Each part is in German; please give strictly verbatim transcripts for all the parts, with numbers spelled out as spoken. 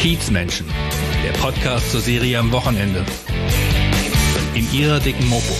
Kiezmenschen, der Podcast zur Serie am Wochenende. In ihrer dicken Mopo.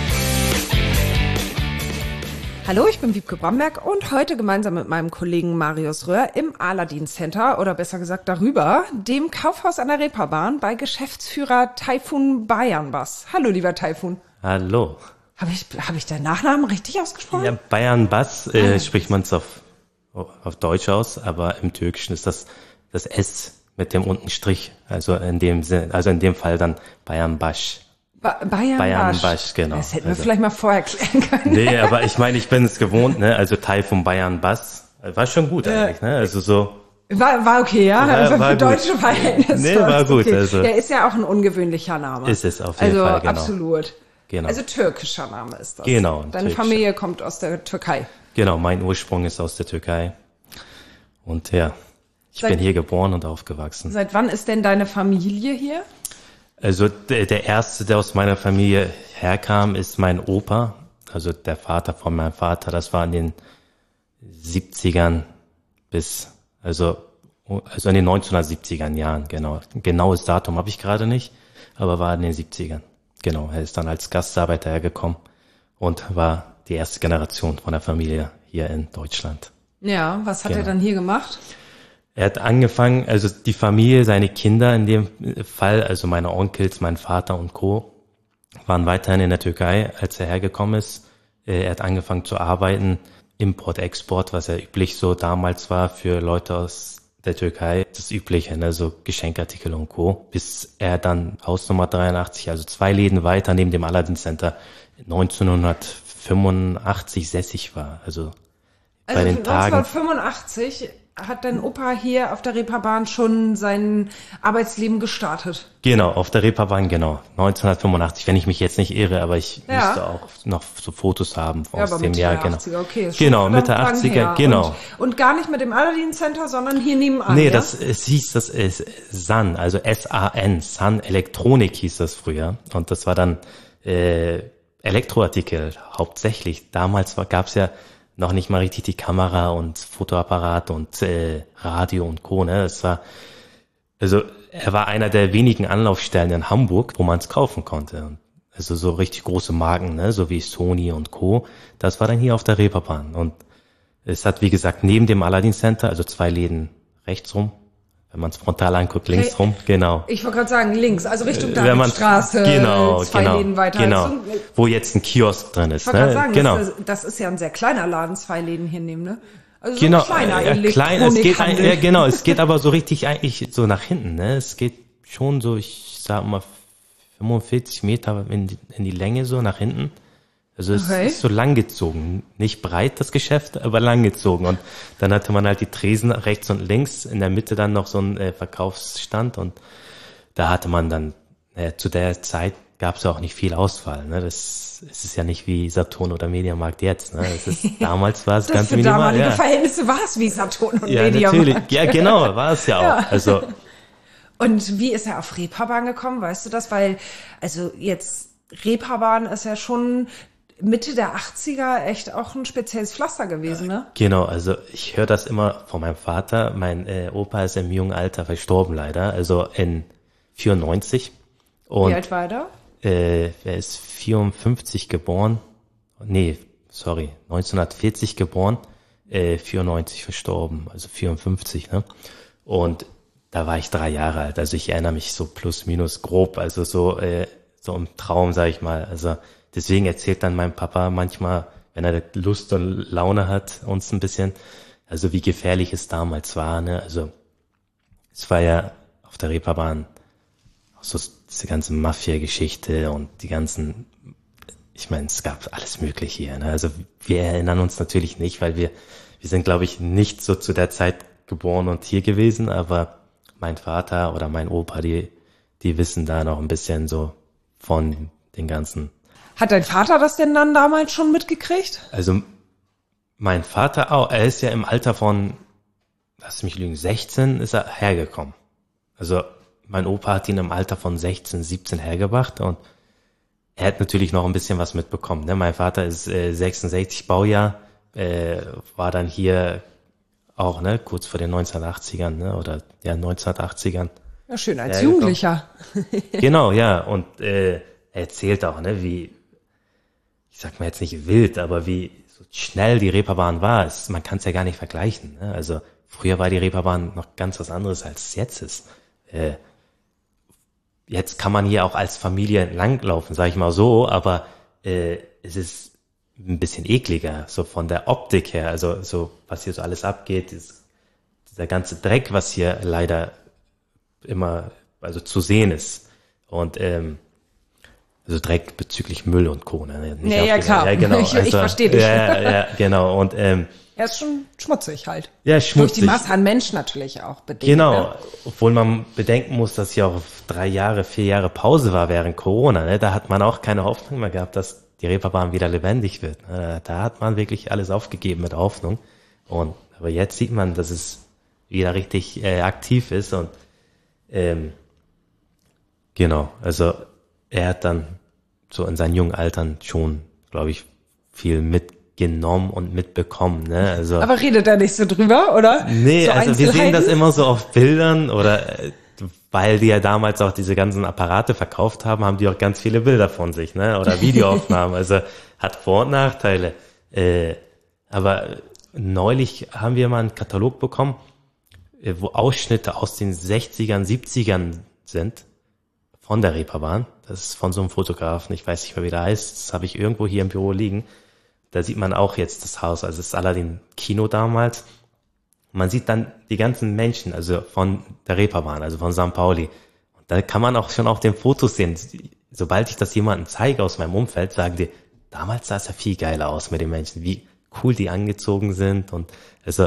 Hallo, ich bin Wiebke Bromberg und heute gemeinsam mit meinem Kollegen Marius Röhr im Aladin Center, oder besser gesagt darüber, dem Kaufhaus an der Reeperbahn bei Geschäftsführer Tayfun Bayanbas. Hallo, lieber Tayfun. Hallo. Habe ich, hab ich deinen Nachnamen richtig ausgesprochen? Ja, Bayanbas äh, ah. spricht man es auf, auf Deutsch aus, aber im Türkischen ist das das S mit dem unten Strich. Also in dem Sinn, also in dem Fall dann Bayanbash. Ba Bayanbash. Bayanbash, genau. Das hätten wir also. vielleicht mal vorher klären können. Nee, aber ich meine, ich bin es gewohnt, ne? Also Tayfun Bayanbas. War schon gut ja. eigentlich, ne? Also so. War, war okay, ja? War, also war für gut. deutsche Verhältnisse. Nee, war gut. Okay. Also. Der ist ja auch ein ungewöhnlicher Name. Ist es auf jeden also, Fall, genau. Also absolut. Genau. Also türkischer Name ist das. Genau. Deine türkischer. Familie kommt aus der Türkei. Genau, mein Ursprung ist aus der Türkei. Und ja, ich seit, bin hier geboren und aufgewachsen. Seit wann ist denn deine Familie hier? Also der, der erste, der aus meiner Familie herkam, ist mein Opa, also der Vater von meinem Vater. Das war in den siebzigern bis, also, also in den neunzehnhundertsiebzigern Jahren, genau. Genaues Datum habe ich gerade nicht, aber war in den siebzigern. Genau, er ist dann als Gastarbeiter hergekommen und war die erste Generation von der Familie hier in Deutschland. Ja, was hat genau. er dann hier gemacht? Er hat angefangen, also die Familie, seine Kinder in dem Fall, also meine Onkels, mein Vater und Co., waren weiterhin in der Türkei, als er hergekommen ist. Er hat angefangen zu arbeiten, Import, Export, was ja üblich so damals war für Leute aus der Türkei. Das Übliche, ne, so Geschenkartikel und Co., bis er dann Haus Nummer dreiundachtzig, also zwei Läden weiter neben dem Aladin Center, neunzehnhundertfünfundachtzig sässig war. Also, also bei den Tagen. neunzehnhundertfünfundachtzig hat dein Opa hier auf der Reeperbahn schon sein Arbeitsleben gestartet? Genau, auf der Reeperbahn, genau. neunzehnhundertfünfundachtzig, wenn ich mich jetzt nicht irre, aber ich ja. müsste auch noch so Fotos haben ja, aus aber dem Mitte Jahr. Der achtziger, okay, genau, Mitte achtziger, genau. Und, und gar nicht mit dem Aladin Center, sondern hier nebenan, Nee, ja? das, es hieß, das ist S A N, also S A N, Sun Elektronik hieß das früher. Und das war dann äh, Elektroartikel hauptsächlich. Damals gab es ja noch nicht mal richtig die Kamera und Fotoapparat und äh, Radio und Co. Ne? Es war, also er war einer der wenigen Anlaufstellen in Hamburg, wo man es kaufen konnte. Also so richtig große Marken, ne? So wie Sony und Co. Das war dann hier auf der Reeperbahn. Und es hat, wie gesagt, neben dem Aladin Center, also zwei Läden rechts rum, wenn man es frontal anguckt, links hey, rum, genau. Ich wollte gerade sagen, links, also Richtung Davidstraße, genau, zwei genau, Läden weiter. Genau, wo jetzt ein Kiosk drin ist. Ich wollte ne? gerade sagen, genau. das, ist, das ist ja ein sehr kleiner Laden, zwei Läden hier nehmen, ne? Also genau, so ein kleiner äh, klein, es geht ein, ja, genau, es geht aber so richtig eigentlich so nach hinten, ne? Es geht schon so, ich sag mal, fünfundvierzig Meter in die, in die Länge so nach hinten. Also es okay. ist so langgezogen, nicht breit das Geschäft, aber langgezogen. Und dann hatte man halt die Tresen rechts und links, in der Mitte dann noch so ein äh, Verkaufsstand und da hatte man dann, äh, zu der Zeit gab es ja auch nicht viel Auswahl. Ne? Das, es ist ja nicht wie Saturn oder Mediamarkt jetzt. Ne? Das ist, damals war es ganz für minimal. Damalige ja. Verhältnisse war es wie Saturn und ja, Mediamarkt. Natürlich. Ja, genau, war es ja auch. Ja. Also und wie ist er auf Reeperbahn gekommen, weißt du das? Weil, also jetzt, Reeperbahn ist ja schon Mitte der achtziger echt auch ein spezielles Pflaster gewesen, ne? Genau, also ich höre das immer von meinem Vater. Mein äh, Opa ist im jungen Alter verstorben leider, also in vierundneunzig. Und, wie alt war er da? Äh, er ist vierundfünfzig geboren. Nee, sorry, neunzehnhundertvierzig geboren, äh, vierundneunzig verstorben, also vierundfünfzig, ne? Und da war ich drei Jahre alt, also ich erinnere mich so plus minus grob, also so äh, so im Traum, sag ich mal, also deswegen erzählt dann mein Papa manchmal, wenn er Lust und Laune hat, uns ein bisschen, also wie gefährlich es damals war, ne? Also es war ja auf der Reeperbahn auch so diese ganze Mafia-Geschichte und die ganzen, ich meine, es gab alles Mögliche hier, ne? Also wir erinnern uns natürlich nicht, weil wir, wir sind, glaube ich, nicht so zu der Zeit geboren und hier gewesen, aber mein Vater oder mein Opa, die, die wissen da noch ein bisschen so von den ganzen. Hat dein Vater das denn dann damals schon mitgekriegt? Also mein Vater auch, er ist ja im Alter von, lass mich lügen, sechzehn ist er hergekommen. Also mein Opa hat ihn im Alter von sechzehn, siebzehn hergebracht und er hat natürlich noch ein bisschen was mitbekommen. Ne? Mein Vater ist äh, sechsundsechzig Baujahr, äh, war dann hier auch, ne, kurz vor den neunzehnhundertachtzigern, ne, oder ja, neunzehnhundertachtzigern. Ja, schön, als Ja, Jugendlicher. Genau, ja, und äh, er erzählt auch, ne, wie, ich sag mal jetzt nicht wild, aber wie so schnell die Reeperbahn war. Es, man kann es ja gar nicht vergleichen, ne? Also früher war die Reeperbahn noch ganz was anderes, als es jetzt ist. Äh, jetzt kann man hier auch als Familie langlaufen, sag ich mal so, aber äh, es ist ein bisschen ekliger, so von der Optik her, also so, was hier so alles abgeht, ist, dieser ganze Dreck, was hier leider immer, also zu sehen ist. Und ähm, also Dreck bezüglich Müll und Co. Ne? Nicht Ja, ja, die- klar. Ja, genau. Ich- ich also, versteh dich. Ja, ja, genau. Und ähm, Er ist schon schmutzig halt. ja, Durch schmutzig. die Masse an Menschen natürlich auch bedingt. Genau, Ne? obwohl man bedenken muss, dass hier auch drei Jahre, vier Jahre Pause war während Corona. Ne? Da hat man auch keine Hoffnung mehr gehabt, dass die Reeperbahn wieder lebendig wird. Ne? Da hat man wirklich alles aufgegeben mit Hoffnung. Und aber jetzt sieht man, dass es wieder richtig äh, aktiv ist. Und ähm, genau, also er hat dann so in seinen jungen Altern schon, glaube ich, viel mitgenommen und mitbekommen. Ne? Also Aber redet er nicht so drüber, oder? Nee, so also wir sehen das Einzelheiten? immer so auf Bildern oder äh, weil die ja damals auch diese ganzen Apparate verkauft haben, haben die auch ganz viele Bilder von sich, ne? Oder Videoaufnahmen. Also hat Vor- und Nachteile. Äh, aber neulich haben wir mal einen Katalog bekommen, äh, wo Ausschnitte aus den sechzigern, siebzigern sind von der Reeperbahn. Das ist von so einem Fotografen, ich weiß nicht mehr, wie der heißt. Das habe ich irgendwo hier im Büro liegen. Da sieht man auch jetzt das Haus, also das ist Aladdin Kino damals. Man sieht dann die ganzen Menschen, also von der Reeperbahn, also von Sankt Pauli. Und da kann man auch schon auf den Fotos sehen. Sobald ich das jemandem zeige aus meinem Umfeld, sagen die, damals sah es ja viel geiler aus mit den Menschen, wie cool die angezogen sind. Und also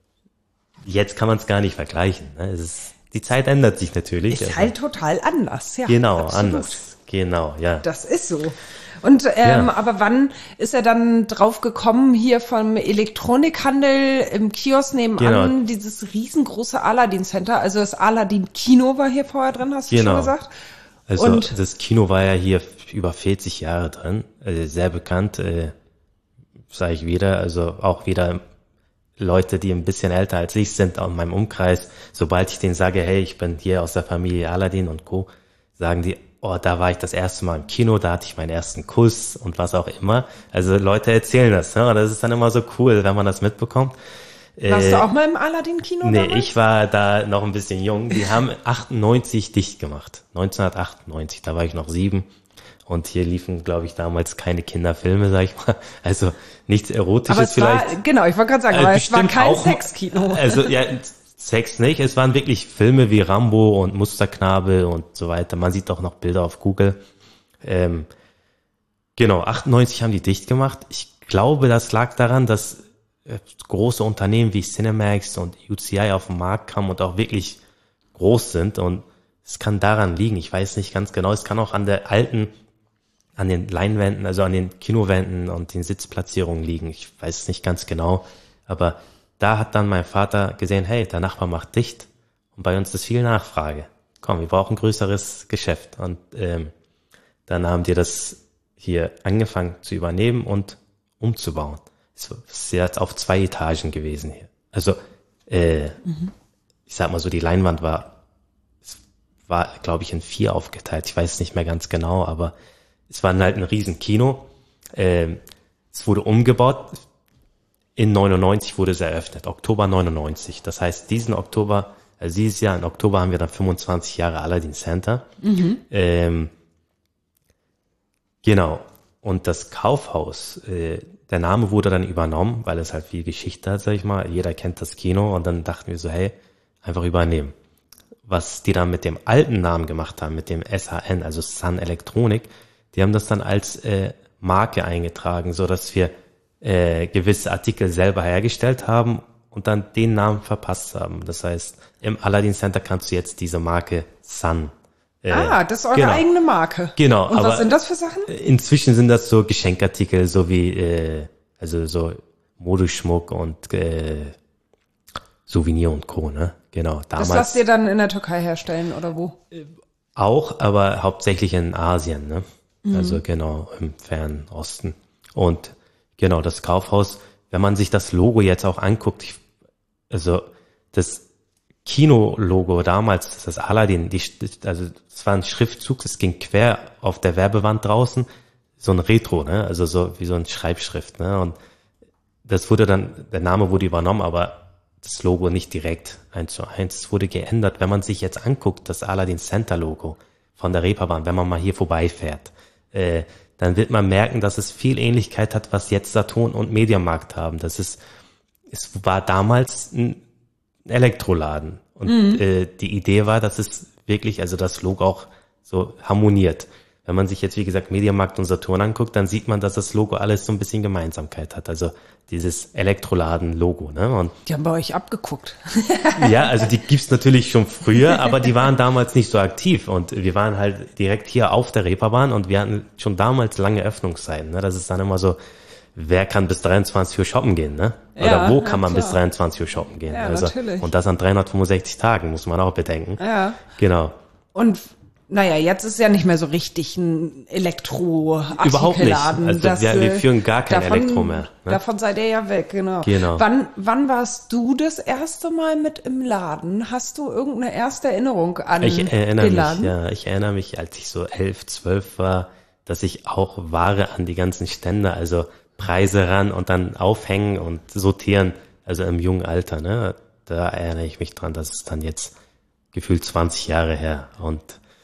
jetzt kann man es gar nicht vergleichen. Ne? Es ist, die Zeit ändert sich natürlich. Ist also, halt total anders, ja. genau, absolut. anders. Genau, ja. Das ist so. Und ähm, Ja. aber wann ist er dann drauf gekommen, hier vom Elektronikhandel im Kiosk nebenan, Genau. dieses riesengroße Aladdin Center, also das Aladdin Kino war hier vorher drin, hast du Genau. schon gesagt? Also Und- das Kino war ja hier über vierzig Jahre drin, äh, sehr bekannt, äh, sage ich wieder, also auch wieder Leute, die ein bisschen älter als ich sind, auch in meinem Umkreis, sobald ich denen sage, hey, ich bin hier aus der Familie Aladdin und Co., sagen die, oh, da war ich das erste Mal im Kino, da hatte ich meinen ersten Kuss und was auch immer. Also Leute erzählen das, ne? Und das ist dann immer so cool, wenn man das mitbekommt. Warst Äh, du auch mal im Aladdin Kino Nee, damals? ich war da noch ein bisschen jung. Die haben achtundneunzig dicht gemacht. neunzehnhundertachtundneunzig, da war ich noch sieben. Und hier liefen, glaube ich, damals keine Kinderfilme, sag ich mal. Also nichts Erotisches aber es vielleicht. war, genau, ich wollte gerade sagen, Äh, aber es war bestimmt kein auch- Sexkino. Also ja, Sex nicht. Es waren wirklich Filme wie Rambo und Musterknabe und so weiter. Man sieht auch noch Bilder auf Google. Ähm, genau, achtundneunzig haben die dicht gemacht. Ich glaube, das lag daran, dass äh, große Unternehmen wie Cinemax und U C I auf den Markt kamen und auch wirklich groß sind. Und es kann daran liegen. Ich weiß nicht ganz genau. Es kann auch an der alten, an den Leinwänden, also an den Kinowänden und den Sitzplatzierungen liegen. Ich weiß es nicht ganz genau. Aber da hat dann mein Vater gesehen, hey, der Nachbar macht dicht und bei uns ist viel Nachfrage. Komm, wir brauchen ein größeres Geschäft. Und ähm, dann haben die das hier angefangen zu übernehmen und umzubauen. Es ist jetzt auf zwei Etagen gewesen hier. Also, äh, mhm. ich sag mal so, die Leinwand war, es war, glaube ich, in vier aufgeteilt. Ich weiß nicht mehr ganz genau, aber es war halt ein riesen Kino. Ähm, es wurde umgebaut. In neunundneunzig wurde es eröffnet, Oktober neunundneunzig. Das heißt, diesen Oktober, also dieses Jahr, im Oktober haben wir dann fünfundzwanzig Jahre Aladdin Center. Mhm. Ähm, genau. Und das Kaufhaus, äh, der Name wurde dann übernommen, weil es halt viel Geschichte hat, sag ich mal. Jeder kennt das Kino und dann dachten wir so, hey, einfach übernehmen. Was die dann mit dem alten Namen gemacht haben, mit dem S H N, also Sun Electronic, die haben das dann als äh, Marke eingetragen, so dass wir äh, gewisse Artikel selber hergestellt haben und dann den Namen verpasst haben. Das heißt, im Aladdin Center kannst du jetzt diese Marke Sun. Äh, ah, das ist eure genau. eigene Marke. Genau. Und aber was sind das für Sachen? Inzwischen sind das so Geschenkartikel, so wie äh, also so Modeschmuck und äh, Souvenir und Co. Ne? Genau. Damals Das lasst ihr dann in der Türkei herstellen oder wo? auch, aber hauptsächlich in Asien. Ne? Mhm. Also genau im Fernen Osten. Und genau, das Kaufhaus, wenn man sich das Logo jetzt auch anguckt, ich, also das Kino-Logo damals, das Aladdin, die, also es war ein Schriftzug, das ging quer auf der Werbewand draußen, so ein Retro, ne, also so wie so ein Schreibschrift, ne, und das wurde dann, der Name wurde übernommen, aber das Logo nicht direkt eins zu eins. Es wurde geändert. Wenn man sich jetzt anguckt, das Aladdin Center Logo von der Reeperbahn, wenn man mal hier vorbeifährt, äh, dann wird man merken, dass es viel Ähnlichkeit hat, was jetzt Saturn und Mediamarkt haben. Das ist, es war damals ein Elektroladen. Und mhm. äh, die Idee war, dass es wirklich, also das Logo auch so harmoniert. Wenn man sich jetzt, wie gesagt, Mediamarkt und Saturn anguckt, dann sieht man, dass das Logo alles so ein bisschen Gemeinsamkeit hat. Also dieses Elektroladen-Logo, ne? Und die haben bei euch abgeguckt. Ja, also die gibt's natürlich schon früher, aber die waren damals nicht so aktiv. Und wir waren halt direkt hier auf der Reeperbahn und wir hatten schon damals lange Öffnungszeiten. Ne? Das ist dann immer so, wer kann bis dreiundzwanzig Uhr shoppen gehen, ne? Oder ja, wo kann man klar. bis dreiundzwanzig Uhr shoppen gehen? Ja, also, natürlich. Und das an dreihundertfünfundsechzig Tagen, muss man auch bedenken. Ja. Genau. Und naja, jetzt ist ja nicht mehr so richtig ein Elektro-Artikelladen. Überhaupt nicht. Also das, wir, wir führen gar kein davon, Elektro mehr. Ne? Davon seid ihr ja weg, genau. genau. Wann, wann warst du das erste Mal mit im Laden? Hast du irgendeine erste Erinnerung an ich erinnere den mich, Laden? Ja, ich erinnere mich, als ich so elf, zwölf war, dass ich auch Ware an die ganzen Stände, also Preise ran und dann aufhängen und sortieren, also im jungen Alter. Ne? Da erinnere ich mich dran, das ist dann jetzt gefühlt zwanzig Jahre her und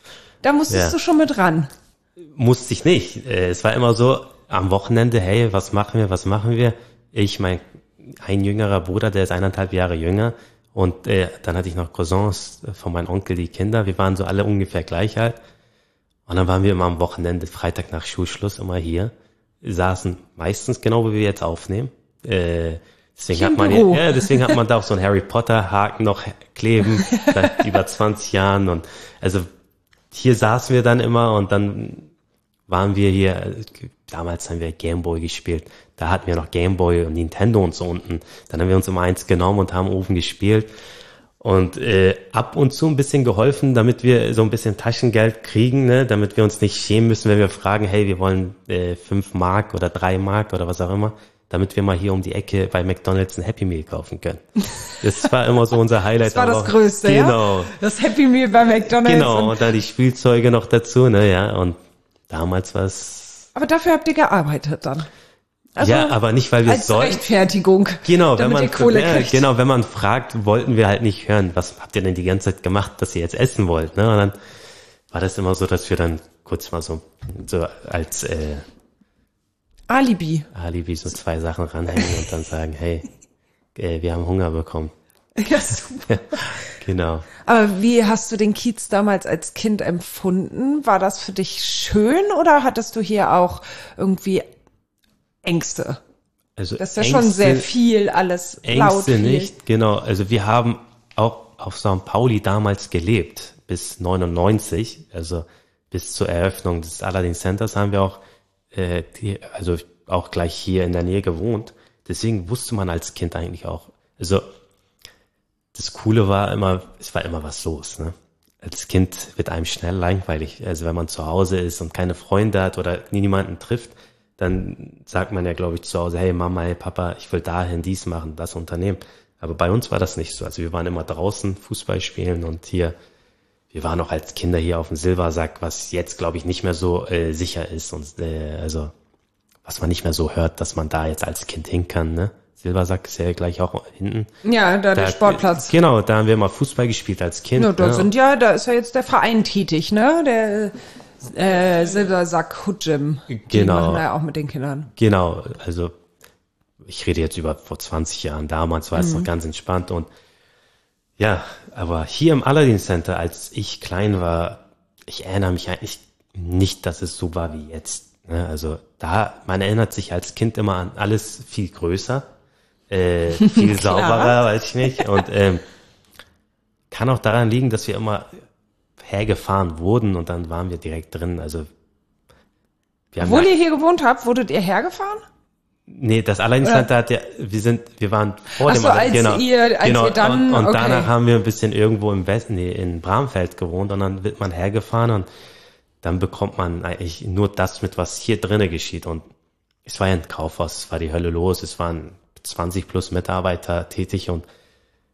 da musstest ja. du schon mit ran. Musste ich nicht. Es war immer so, am Wochenende, hey, was machen wir, was machen wir? Ich, mein, ein jüngerer Bruder, der ist eineinhalb Jahre jünger. Und äh, dann hatte ich noch Cousins von meinem Onkel, die Kinder. Wir waren so alle ungefähr gleich alt. Und dann waren wir immer am Wochenende, Freitag nach Schulschluss, immer hier. Wir saßen meistens genau, wie wir jetzt aufnehmen. Äh, deswegen hat man ja, ja, deswegen hat man da auch so einen Harry Potter Haken noch kleben, seit über zwanzig Jahren. Und also hier saßen wir dann immer und dann waren wir hier, damals haben wir Gameboy gespielt, da hatten wir noch Gameboy und Nintendo und so unten. Dann haben wir uns immer eins genommen und haben oben gespielt und äh, ab und zu ein bisschen geholfen, damit wir so ein bisschen Taschengeld kriegen, ne, damit wir uns nicht schämen müssen, wenn wir fragen, hey, wir wollen äh, fünf Mark oder drei Mark oder was auch immer, damit wir mal hier um die Ecke bei McDonald's ein Happy Meal kaufen können. Das war immer so unser Highlight. Das war das auch. Größte, genau. Ja? Das Happy Meal bei McDonald's. Genau, und, und dann die Spielzeuge noch dazu, ne, ja, und damals war es... Aber dafür habt ihr gearbeitet dann? Also ja, aber nicht, weil wir es sollten. Als Rechtfertigung. Genau, wenn man, ihr Kohle ja, kriegt. genau, wenn man fragt, wollten wir halt nicht hören, was habt ihr denn die ganze Zeit gemacht, dass ihr jetzt essen wollt, ne, und dann war das immer so, dass wir dann kurz mal so, so als, äh, Alibi. Alibi so zwei Sachen ranhängen und dann sagen, hey, äh, wir haben Hunger bekommen. Ja, super. Genau. Aber wie hast du den Kiez damals als Kind empfunden? War das für dich schön oder hattest du hier auch irgendwie Ängste? Also das ist ja Ängste, schon sehr viel, alles laut. Ängste viel. nicht, genau. Also wir haben auch auf Sankt Pauli damals gelebt, bis neunundneunzig, also bis zur Eröffnung des Aladdin Centers haben wir auch äh, die, also auch gleich hier in der Nähe gewohnt. Deswegen wusste man als Kind eigentlich auch, also das Coole war immer, es war immer was los, ne? Als Kind wird einem schnell langweilig. Also wenn man zu Hause ist und keine Freunde hat oder niemanden trifft, dann sagt man ja, glaube ich, zu Hause, hey Mama, hey Papa, ich will dahin dies machen, das unternehmen. Aber bei uns war das nicht so. Also wir waren immer draußen Fußball spielen und hier, wir waren auch als Kinder hier auf dem Silbersack, was jetzt, glaube ich, nicht mehr so äh, sicher ist. Und äh, also was man nicht mehr so hört, dass man da jetzt als Kind hin kann, ne? Silbersack ist ja gleich auch hinten. Ja, da, da der Sportplatz. Genau, da haben wir mal Fußball gespielt als Kind. Ja, dort ne? sind ja, da ist ja jetzt der Verein tätig, ne? Der äh, Silbersack Hood Gym. Die genau. machen da ja auch mit den Kindern. Genau, also ich rede jetzt über vor zwanzig Jahren. Damals war es Mhm. noch ganz entspannt und ja, aber hier im Aladdin Center, als ich klein war, ich erinnere mich eigentlich nicht, dass es so war wie jetzt. Ne? Also da, man erinnert sich als Kind immer an alles viel größer, äh, viel sauberer, weiß ich nicht. Und ähm, kann auch daran liegen, dass wir immer hergefahren wurden und dann waren wir direkt drin. Also wir haben Obwohl da, ihr hier gewohnt habt, wurdet ihr hergefahren? Nee, das Aladdin Center hat ja, wir sind, wir waren vor Ach dem so, als genau, ihr, als genau, ihr dann, und, und okay. danach haben wir ein bisschen irgendwo im Westen, nee, in Bramfeld gewohnt und dann wird man hergefahren und dann bekommt man eigentlich nur das mit, was hier drinnen geschieht und es war ja ein Kaufhaus, es war die Hölle los, es waren zwanzig plus Mitarbeiter tätig und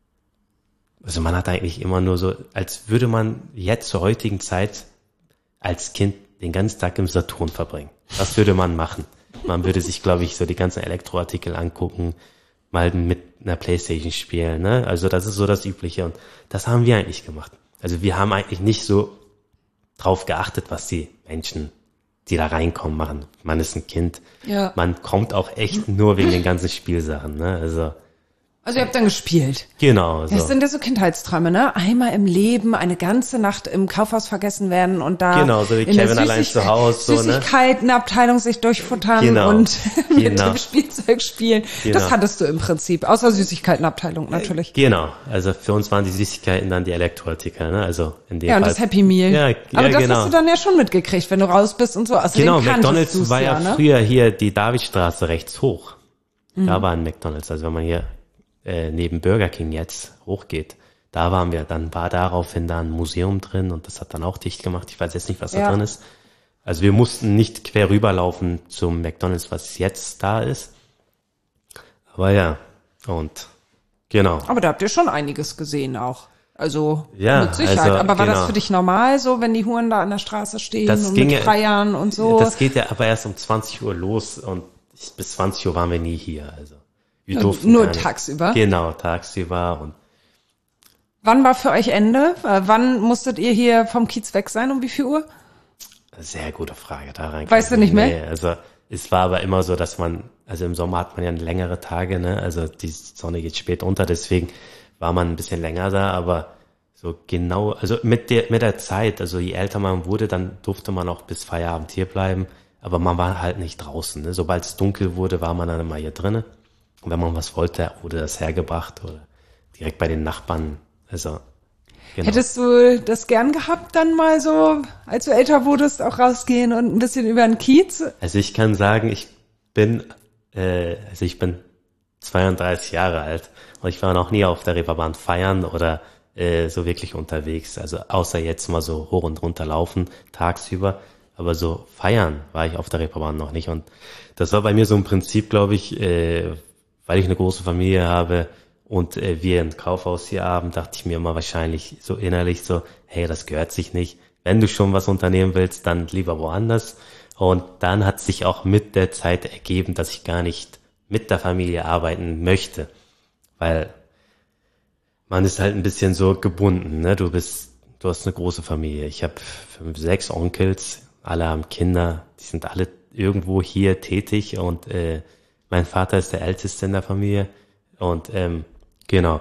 also man hat eigentlich immer nur so, als würde man jetzt zur heutigen Zeit als Kind den ganzen Tag im Saturn verbringen. Was würde man machen? Man würde sich, glaube ich, so die ganzen Elektroartikel angucken, mal mit einer Playstation spielen, ne? Also das ist so das Übliche und das haben wir eigentlich gemacht. Also wir haben eigentlich nicht so drauf geachtet, was die Menschen, die da reinkommen, machen. Man ist ein Kind. Ja. Man kommt auch echt nur wegen den ganzen Spielsachen, ne? Also Also ihr habt dann gespielt. genau. So. Das sind ja so Kindheitsträume, ne? Einmal im Leben eine ganze Nacht im Kaufhaus vergessen werden und da Genau, so wie in der Kevin allein zu Hause, so, ne? Süßigkeitenabteilung sich durchfuttern Genau. und mit Genau. dem Spielzeug spielen. Genau. Das hattest du im Prinzip, außer Süßigkeitenabteilung natürlich. Genau. Also für uns waren die Süßigkeiten dann die Elektroartikel, ne? Also in dem Ja, und Fall. das Happy Meal. Ja, Aber ja, das genau. hast du dann ja schon mitgekriegt, wenn du raus bist und so. Außerdem Genau, kanntest McDonald's du's war ja, ne? früher hier die Davidstraße rechts hoch. Mhm. Da war ein McDonald's. Also wenn man hier äh, neben Burger King jetzt hochgeht, da waren wir. Dann war daraufhin da ein Museum drin und das hat dann auch dicht gemacht. Ich weiß jetzt nicht, was da Ja. drin ist. Also wir mussten nicht quer rüberlaufen zum McDonald's, was jetzt da ist. Aber ja, und genau. Aber da habt ihr schon einiges gesehen auch. Also Ja, mit Sicherheit. also, Aber war genau. das für dich normal so, wenn die Huren da an der Straße stehen Das und ging mit ja- Feiern und so? Das geht ja aber erst um zwanzig Uhr los und ich, bis zwanzig Uhr waren wir nie hier. Also wir durften nur gar nicht. tagsüber? Genau, tagsüber und Wann war für euch Ende? Äh, wann musstet ihr hier vom Kiez weg sein? Um wie viel Uhr? sehr gute Frage da rein. Weißt du nicht mehr? Nee, also es war aber immer so, dass man, also im Sommer hat man ja längere Tage, ne? Also die Sonne geht spät unter, deswegen war man ein bisschen länger da, aber so genau, also mit der mit der Zeit, also je älter man wurde, dann durfte man auch bis Feierabend hier bleiben, aber man war halt nicht draußen, ne? Sobald es dunkel wurde, war man dann immer hier drinnen. Und wenn man was wollte, wurde das hergebracht oder direkt bei den Nachbarn. Also genau. Hättest du das gern gehabt, dann mal so, als du älter wurdest, auch rausgehen und ein bisschen über den Kiez? Also ich kann sagen, ich bin, äh, also ich bin zweiunddreißig Jahre alt und ich war noch nie auf der Reeperbahn feiern oder äh, so wirklich unterwegs. Also außer jetzt mal so hoch und runter laufen tagsüber, aber so feiern war ich auf der Reeperbahn noch nicht. Und das war bei mir so ein Prinzip, glaube ich, äh, weil ich eine große Familie habe und äh, wir ein Kaufhaus hier haben, dachte ich mir immer wahrscheinlich so innerlich so, hey, das gehört sich nicht. Wenn du schon was unternehmen willst, dann lieber woanders. Und dann hat sich auch mit der Zeit ergeben, dass ich gar nicht mit der Familie arbeiten möchte, weil man ist halt ein bisschen so gebunden, ne? Du bist, du hast eine große Familie. Ich habe fünf, sechs Onkels, alle haben Kinder, die sind alle irgendwo hier tätig und äh, mein Vater ist der Älteste in der Familie und ähm, genau,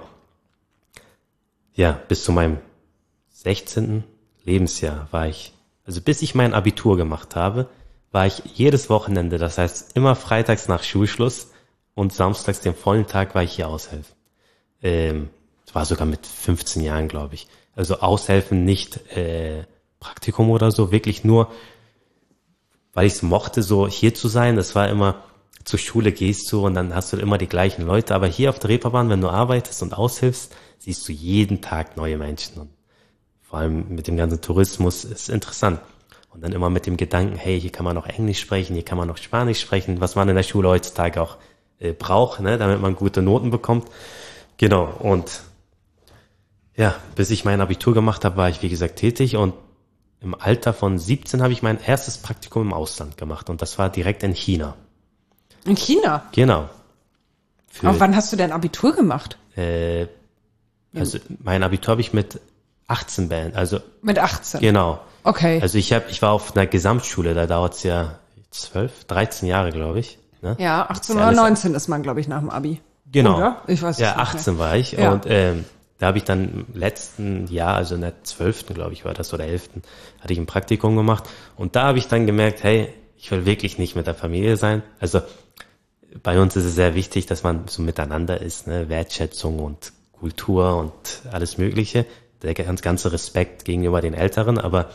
ja, bis zu meinem sechzehnten Lebensjahr war ich, also bis ich mein Abitur gemacht habe, war ich jedes Wochenende, das heißt immer freitags nach Schulschluss und samstags den vollen Tag war ich hier aushelfen. Ähm, das war sogar mit fünfzehn Jahren, glaube ich. Also aushelfen, nicht äh, Praktikum oder so, wirklich nur, weil ich es mochte, so hier zu sein. Das war immer, zur Schule gehst du und dann hast du immer die gleichen Leute. Aber hier auf der Reeperbahn, wenn du arbeitest und aushilfst, siehst du jeden Tag neue Menschen. Und vor allem mit dem ganzen Tourismus ist interessant. Und dann immer mit dem Gedanken, hey, hier kann man noch Englisch sprechen, hier kann man noch Spanisch sprechen, was man in der Schule heutzutage auch äh, braucht, ne, damit man gute Noten bekommt. Genau, und ja, bis ich mein Abitur gemacht habe, war ich, wie gesagt, tätig und im Alter von siebzehn habe ich mein erstes Praktikum im Ausland gemacht und das war direkt in China. In China? Genau. Für, Aber wann hast du denn Abitur gemacht? äh, also mein Abitur habe ich mit achtzehn beendet, also Mit achtzehn? genau. Okay. Also ich habe, ich war auf einer Gesamtschule, da dauert's ja zwölf, dreizehn Jahre, glaube ich. Ne? ja, achtzehn ja oder alles- neunzehn ist man, glaube ich, nach dem Abi. Genau. Oder? Ich weiß es Ja, nicht mehr. achtzehn war ich Ja. und ähm, da habe ich dann im letzten Jahr, also in der zwölften glaube ich war das oder elften hatte ich ein Praktikum gemacht und da habe ich dann gemerkt, hey, ich will wirklich nicht mit der Familie sein. Also bei uns ist es sehr wichtig, dass man so miteinander ist, ne? Wertschätzung und Kultur und alles Mögliche, der ganz ganze Respekt gegenüber den Älteren, aber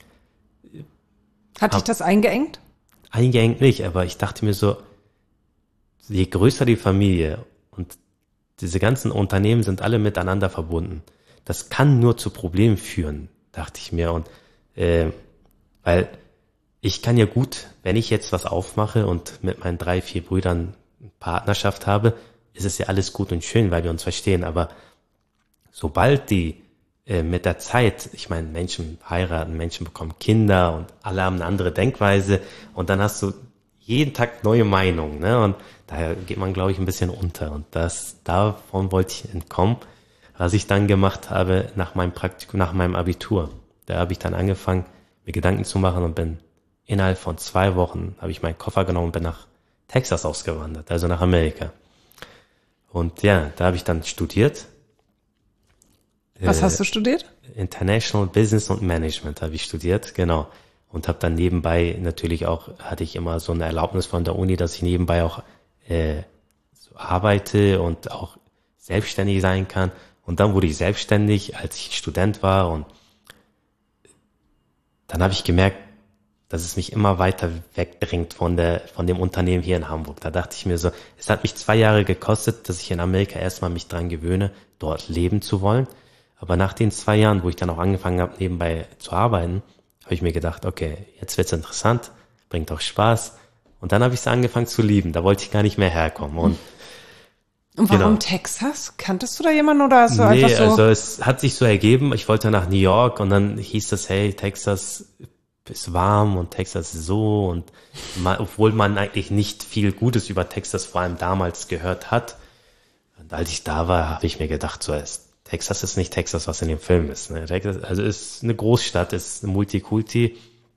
Hat dich das eingeengt? eingeengt nicht, aber ich dachte mir so, je größer die Familie und diese ganzen Unternehmen sind alle miteinander verbunden, das kann nur zu Problemen führen, dachte ich mir. Und äh, weil ich kann ja gut, wenn ich jetzt was aufmache und mit meinen drei, vier Brüdern Partnerschaft habe, ist es ja alles gut und schön, weil wir uns verstehen, aber sobald die äh, mit der Zeit, ich meine, Menschen heiraten, Menschen bekommen Kinder und alle haben eine andere Denkweise und dann hast du jeden Tag neue Meinungen, ne? Und daher geht man, glaube ich, ein bisschen unter. Und das, davon wollte ich entkommen, was ich dann gemacht habe nach meinem Praktikum, nach meinem Abitur. Da habe ich dann angefangen, mir Gedanken zu machen und bin innerhalb von zwei Wochen, habe ich meinen Koffer genommen und bin nach Texas ausgewandert, also nach Amerika. Und ja, da habe ich dann studiert. Was äh, hast du studiert? International Business und Management habe ich studiert, genau. Und habe dann nebenbei natürlich auch, hatte ich immer so eine Erlaubnis von der Uni, dass ich nebenbei auch äh, so arbeite und auch selbstständig sein kann. Und dann wurde ich selbstständig, als ich Student war. Und dann habe ich gemerkt, dass es mich immer weiter wegbringt von der von dem Unternehmen hier in Hamburg. Da dachte ich mir so, es hat mich zwei Jahre gekostet, dass ich in Amerika erstmal mich dran gewöhne, dort leben zu wollen. Aber nach den zwei Jahren, wo ich dann auch angefangen habe, nebenbei zu arbeiten, habe ich mir gedacht, okay, jetzt wird's interessant, bringt auch Spaß. Und dann habe ich es angefangen zu lieben. Da wollte ich gar nicht mehr herkommen. Und, Und warum genau. Texas? Kanntest du da jemanden oder hast du Nee, einfach so? also es hat sich so ergeben. Ich wollte nach New York und dann hieß das, hey, Texas ist warm und Texas ist so. Und man, obwohl man eigentlich nicht viel Gutes über Texas vor allem damals gehört hat. Und als ich da war, habe ich mir gedacht, so es Texas ist nicht Texas, was in dem Film ist. Ne? Texas, also ist eine Großstadt, ist eine Multikulti.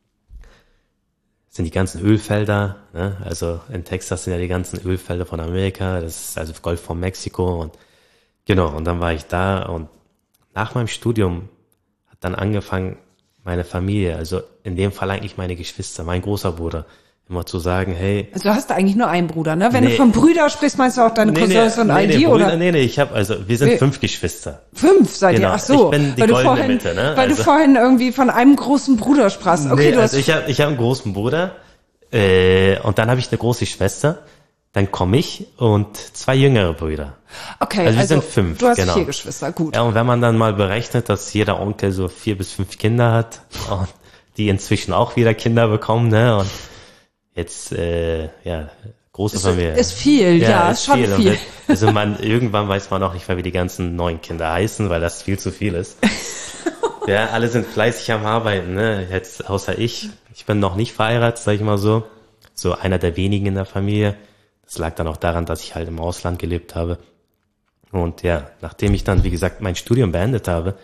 Sind die ganzen Ölfelder. Ne? Also in Texas sind ja die ganzen Ölfelder von Amerika. Das ist also Golf von Mexiko. Und genau, und dann war ich da. Und nach meinem Studium hat dann angefangen, meine Familie, also in dem Fall eigentlich meine Geschwister, mein großer Bruder, immer zu sagen, hey. Also du hast eigentlich nur einen Bruder, ne? Wenn Nee. du von Brüdern sprichst, meinst du auch deine Nee, Cousins nee, und nee, all nee, die, Brüder, oder? Nee, nee, ich habe, also wir sind Nee. fünf Geschwister. Fünf seid Genau, ihr, ach so. ich bin die weil du goldene vorhin, Mitte, ne? Weil Also- du vorhin irgendwie von einem großen Bruder sprachst. Okay, Nee, du hast also ich habe ich hab einen großen Bruder äh, und dann habe ich eine große Schwester, dann komme ich und zwei jüngere Brüder. Okay, Also wir sind fünf, Du hast genau. vier Geschwister, gut. Ja, und wenn man dann mal berechnet, dass jeder Onkel so vier bis fünf Kinder hat und die inzwischen auch wieder Kinder bekommen, ne? Und jetzt, äh, ja, große Ist, Familie. ist viel, ja, ist schon Und viel. wird- Also man, irgendwann weiß man auch nicht mehr, wie die ganzen neuen Kinder heißen, weil das viel zu viel ist. Ja, alle sind fleißig am Arbeiten, ne? Jetzt außer ich. Ich bin noch nicht verheiratet, sag ich mal so. So einer der wenigen in der Familie. Das lag dann auch daran, dass ich halt im Ausland gelebt habe. Und ja, nachdem ich dann, wie gesagt, mein Studium beendet habe,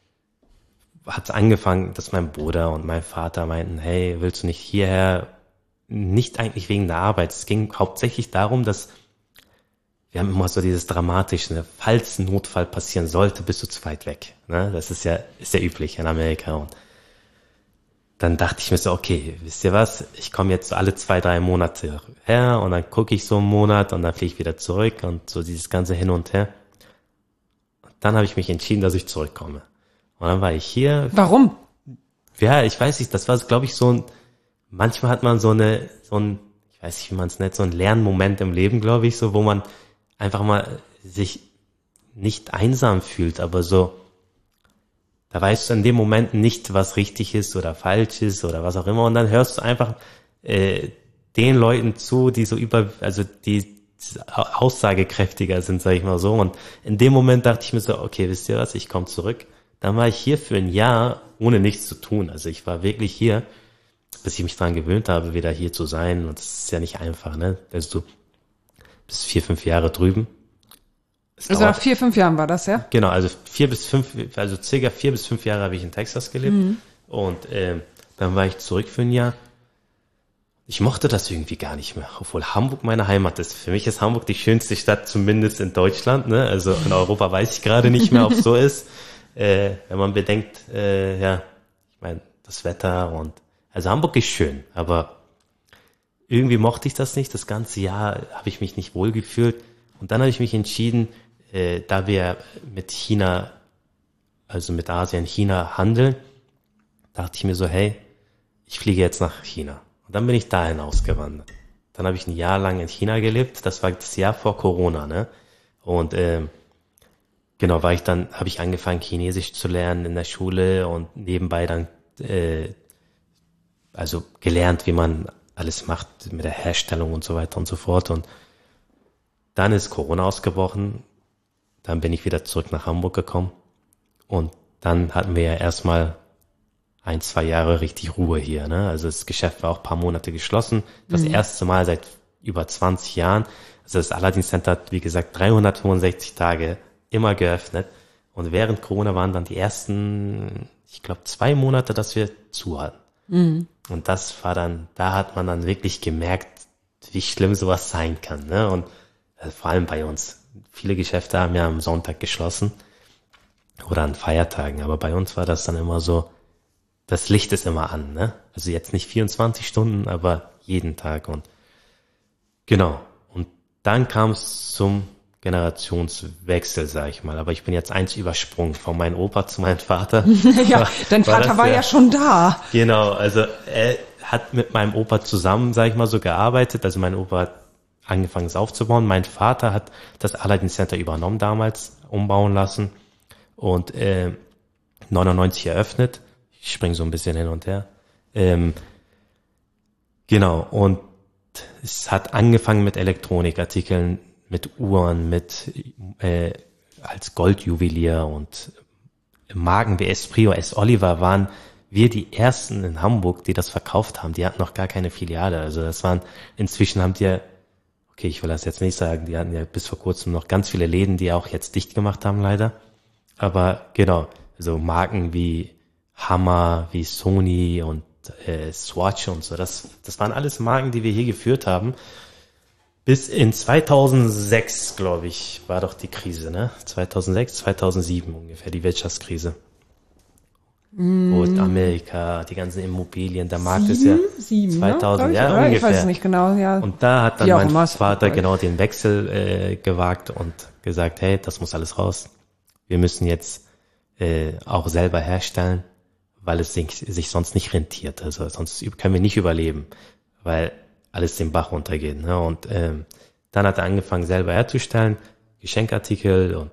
hat es angefangen, dass mein Bruder und mein Vater meinten, hey, willst du nicht hierher? Nicht eigentlich wegen der Arbeit. Es ging hauptsächlich darum, dass wir haben immer so dieses Dramatische, ne? Falls ein Notfall passieren sollte, bist du zu weit weg. Ne? Das ist ja, ist ja üblich in Amerika. Und dann dachte ich mir so, okay, wisst ihr was? Ich komme jetzt alle zwei, drei Monate her und dann gucke ich so einen Monat und dann fliege ich wieder zurück und so dieses ganze Hin und Her. Und dann habe ich mich entschieden, dass ich zurückkomme. Und dann war ich hier. Warum? Ja, ich weiß nicht, das war, glaube ich, so ein, manchmal hat man so eine, so ein, ich weiß nicht, wie man es nennt, so ein Lernmoment im Leben, glaube ich, so, wo man einfach mal sich nicht einsam fühlt, aber so, da weißt du in dem Moment nicht, was richtig ist oder falsch ist oder was auch immer, und dann hörst du einfach äh, den Leuten zu, die so über, also die aussagekräftiger sind, sag ich mal so, und in dem Moment dachte ich mir so, okay, wisst ihr was, ich komme zurück. Dann war ich hier für ein Jahr ohne nichts zu tun. Also ich war wirklich hier, bis ich mich daran gewöhnt habe, wieder hier zu sein. Und das ist ja nicht einfach, ne? Also du bist vier, fünf Jahre drüben. Es Also dauert- nach vier, fünf Jahren war das, ja? Genau, also vier bis fünf, also circa vier bis fünf Jahre habe ich in Texas gelebt. Und ähm, dann war ich zurück für ein Jahr. Ich mochte das irgendwie gar nicht mehr, obwohl Hamburg meine Heimat ist. Für mich ist Hamburg die schönste Stadt, zumindest in Deutschland. Ne? Also in Europa weiß ich gerade nicht mehr, ob es so ist. Äh, wenn man bedenkt, äh, ja, ich meine, das Wetter und, also Hamburg ist schön, aber irgendwie mochte ich das nicht. Das ganze Jahr habe ich mich nicht wohl gefühlt. Und dann habe ich mich entschieden, äh, da wir mit China, also mit Asien, China handeln, dachte ich mir so, hey, ich fliege jetzt nach China. Und dann bin ich dahin ausgewandert. Dann habe ich ein Jahr lang in China gelebt. Das war das Jahr vor Corona, ne? Und ähm, genau, war ich dann, habe ich angefangen, Chinesisch zu lernen in der Schule und nebenbei dann äh, also gelernt, wie man alles macht mit der Herstellung und so weiter und so fort. Und dann ist Corona ausgebrochen. Dann bin ich wieder zurück nach Hamburg gekommen. Und dann hatten wir ja erstmal ein, zwei Jahre richtig Ruhe hier, ne? Also das Geschäft war auch ein paar Monate geschlossen. Das mhm. erste Mal seit über zwanzig Jahren. Also das Aladdin Center hat, wie gesagt, dreihundertfünfundsechzig Tage immer geöffnet. Und während Corona waren dann die ersten, ich glaube, zwei Monate, dass wir zu hatten. Mhm. Und das war dann, da hat man dann wirklich gemerkt, wie schlimm sowas sein kann, ne? Und also vor allem bei uns. Viele Geschäfte haben ja am Sonntag geschlossen oder an Feiertagen, aber bei uns war das dann immer so, das Licht ist immer an, ne? Also jetzt nicht vierundzwanzig Stunden, aber jeden Tag. Und genau. Und dann kam es zum Generationswechsel, sag ich mal. Aber ich bin jetzt eins übersprungen, von meinem Opa zu meinem Vater. Ja, war, dein Vater war, war ja, ja schon da. Genau, also er hat mit meinem Opa zusammen, sag ich mal, so gearbeitet. Also mein Opa hat angefangen, es aufzubauen. Mein Vater hat das Aladdin Center übernommen damals, umbauen lassen und äh, neunundneunzig eröffnet. Ich springe so ein bisschen hin und her. Ähm, genau, und es hat angefangen mit Elektronikartikeln, mit Uhren, mit äh, als Goldjuwelier und Marken wie Esprit oder S. Oliver waren wir die ersten in Hamburg, die das verkauft haben. Die hatten noch gar keine Filiale. Also das waren, inzwischen haben die ja, okay, ich will das jetzt nicht sagen, die hatten ja bis vor kurzem noch ganz viele Läden, die auch jetzt dicht gemacht haben, leider. Aber genau, so Marken wie Hammer, wie Sony und äh, Swatch und so, das, das waren alles Marken, die wir hier geführt haben. Bis in zweitausendsechs, glaube ich, war doch die Krise, ne? zweitausendsechs, zweitausendsieben ungefähr, die Wirtschaftskrise. Mm. Und Amerika, die ganzen Immobilien, der Markt ist ja Sieben, zweitausend, ne? ja, oder? ungefähr. Ich weiß es nicht genau, ja. Und da hat dann Wie mein immer, Vater genau den Wechsel äh, gewagt und gesagt, hey, das muss alles raus. Wir müssen jetzt äh, auch selber herstellen, weil es sich, sich sonst nicht rentiert. Also sonst können wir nicht überleben, weil alles den Bach runtergeht. Ne? Und ähm, dann hat er angefangen, selber herzustellen, Geschenkartikel und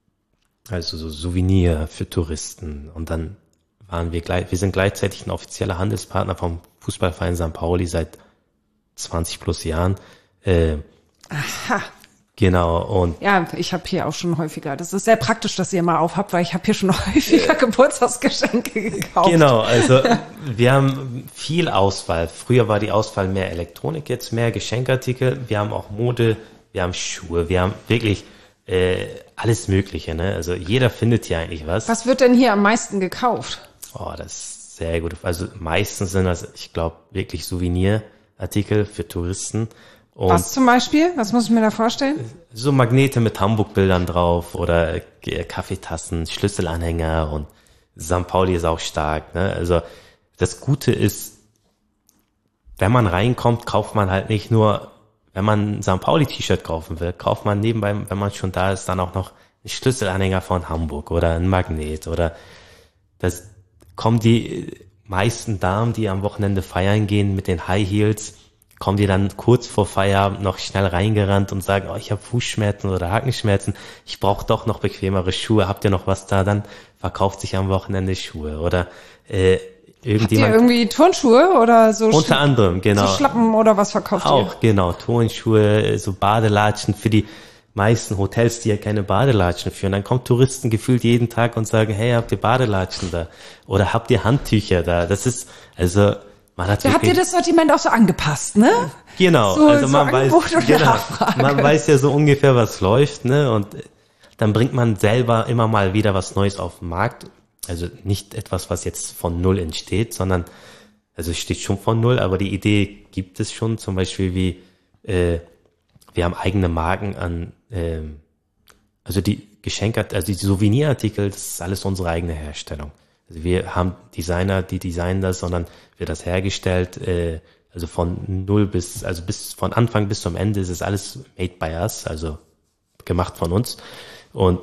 also so Souvenir für Touristen. Und dann waren wir gleich, wir sind gleichzeitig ein offizieller Handelspartner vom Fußballverein Sankt Pauli seit zwanzig plus Jahren. Äh, Aha. Genau, und ja, ich habe hier auch schon häufiger, das ist sehr praktisch, dass ihr mal aufhabt, weil ich habe hier schon häufiger Geburtstagsgeschenke gekauft. Genau, also wir haben viel Auswahl. Früher war die Auswahl mehr Elektronik, jetzt mehr Geschenkartikel. Wir haben auch Mode, wir haben Schuhe, wir haben wirklich äh, alles Mögliche. Ne? Also jeder findet hier eigentlich was. Was wird denn hier am meisten gekauft? Oh, das ist sehr gut. Also meistens sind das, ich glaube, wirklich Souvenirartikel für Touristen. Und was zum Beispiel? Was muss ich mir da vorstellen? So Magnete mit Hamburg-Bildern drauf oder Kaffeetassen, Schlüsselanhänger und Sankt Pauli ist auch stark. Ne? Also das Gute ist, wenn man reinkommt, kauft man halt nicht nur, wenn man ein Sankt Pauli-T-Shirt kaufen will, kauft man nebenbei, wenn man schon da ist, dann auch noch einen Schlüsselanhänger von Hamburg oder ein Magnet oder das kommen die meisten Damen, die am Wochenende feiern gehen mit den High Heels, kommen die dann kurz vor Feierabend noch schnell reingerannt und sagen, oh, ich habe Fußschmerzen oder Hakenschmerzen, ich brauche doch noch bequemere Schuhe, habt ihr noch was da? Dann verkauft sich am Wochenende Schuhe oder äh, irgendjemand. Habt ihr irgendwie Turnschuhe oder so? Unter Schla- anderem, genau. So Schlappen oder was verkauft auch, ihr? Auch, genau, Turnschuhe, so Badelatschen für die meisten Hotels, die ja keine Badelatschen führen. Dann kommen Touristen gefühlt jeden Tag und sagen, hey, habt ihr Badelatschen da? Oder habt ihr Handtücher da? Das ist, also, man hat da habt ihr das Sortiment auch so angepasst, ne? Genau, so, also man so weiß, genau, man weiß ja so ungefähr, was läuft, ne? Und dann bringt man selber immer mal wieder was Neues auf den Markt. Also nicht etwas, was jetzt von Null entsteht, sondern, also es steht schon von Null, aber die Idee gibt es schon, zum Beispiel wie, äh, wir haben eigene Marken an, ähm, also die Geschenke, also die Souvenirartikel, das ist alles unsere eigene Herstellung. Also wir haben Designer, die designen das, sondern wird das hergestellt, äh, also von null bis, also bis von Anfang bis zum Ende ist es alles made by us, also gemacht von uns. Und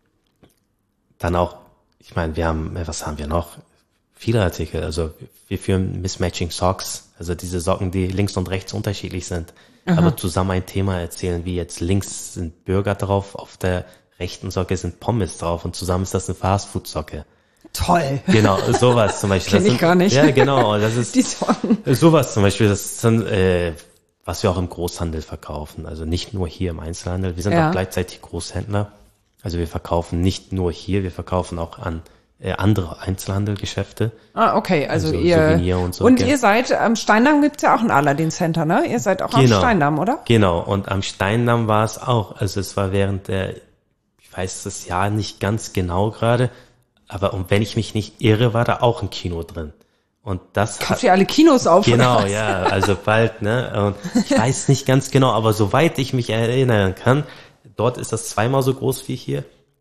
dann auch, ich meine, wir haben, was haben wir noch? Viele Artikel, also wir führen Mismatching Socks, also diese Socken, die links und rechts unterschiedlich sind, aha, aber zusammen ein Thema erzählen, wie jetzt links sind Burger drauf, auf der rechten Socke sind Pommes drauf und zusammen ist das eine Fastfood-Socke. Toll. Genau, sowas zum Beispiel. Kenn ich sind, gar nicht. Ja, genau, das ist die Socken. Sowas zum Beispiel, das sind, äh, was wir auch im Großhandel verkaufen, also nicht nur hier im Einzelhandel, wir sind ja. auch gleichzeitig Großhändler. Also wir verkaufen nicht nur hier, wir verkaufen auch an äh, andere Einzelhandelgeschäfte. Ah, okay, also, Also ihr Souvenir und so, und gell. ihr seid am Steindamm gibt's ja auch ein Aladdin Center, ne? Ihr seid auch Genau. am Steindamm, oder? Genau, und am Steindamm war es auch. Also es war während der, ich weiß das Jahr nicht ganz genau gerade, aber und wenn ich mich nicht irre, war da auch ein Kino drin. Und das Kauft ihr alle Kinos auf? Genau, oder was? ja, also bald, ne? Und ich weiß nicht ganz genau, aber soweit ich mich erinnern kann, dort ist das zweimal so groß wie hier.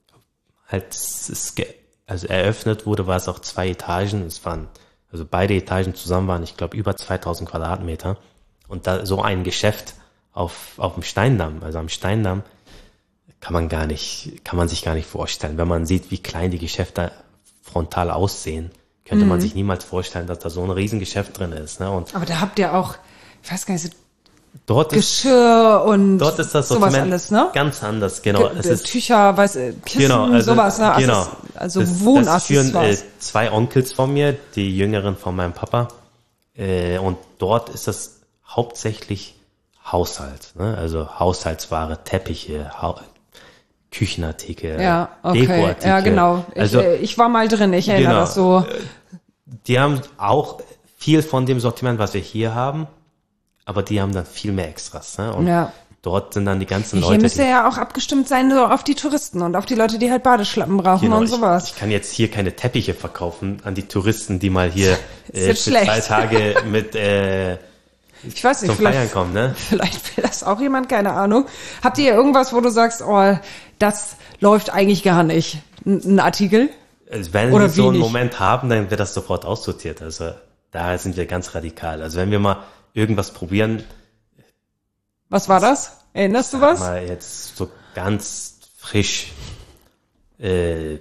Als es ge- also eröffnet wurde, war es auch zwei Etagen. Es waren, also beide Etagen zusammen waren, ich glaube, über zweitausend Quadratmeter. Und da so ein Geschäft auf, auf dem Steindamm, also am Steindamm, kann man gar nicht, kann man sich gar nicht vorstellen. Wenn man sieht, wie klein die Geschäfte frontal aussehen, könnte Mhm. man sich niemals vorstellen, dass da so ein Riesengeschäft drin ist, ne? Und Aber da habt ihr auch, ich weiß gar nicht, so dort ist, Geschirr und dort ist das sowas Sortiment alles, ne? ganz anders, genau. Ge- Es ist, Tücher, weiß, äh, Kissen, genau, also, sowas, ne? genau. Assis- Also das, das Wohnaccessoires. führen äh, zwei Onkels von mir, die Jüngeren von meinem Papa. Äh, und dort ist das hauptsächlich Haushalt, ne? Also Haushaltsware, Teppiche, Hau- Küchenartikel, Ja, okay, Dekoartikel. ja genau. Ich, Also äh, ich war mal drin, ich erinnere genau. das so. die haben auch viel von dem Sortiment, was wir hier haben, aber die haben dann viel mehr Extras, ne? Und Ja. dort sind dann die ganzen Hier Leute, müsste ja auch abgestimmt sein so auf die Touristen und auf die Leute, die halt Badeschlappen brauchen Genau, und sowas. Ich, ich kann jetzt hier keine Teppiche verkaufen an die Touristen, die mal hier äh, jetzt für schlecht. zwei Tage mit äh, Ich weiß nicht, zum Feiern vielleicht, kommen, ne? vielleicht will das auch jemand, keine Ahnung. Habt ihr irgendwas, wo du sagst, oh, das läuft eigentlich gar nicht? Ein, ein Artikel? Also wenn Oder wir so einen wenig. Moment haben, dann wird das sofort aussortiert. Also da sind wir ganz radikal. Also wenn wir mal irgendwas probieren, Was war das? Erinnerst du was? mal jetzt so ganz frisch äh,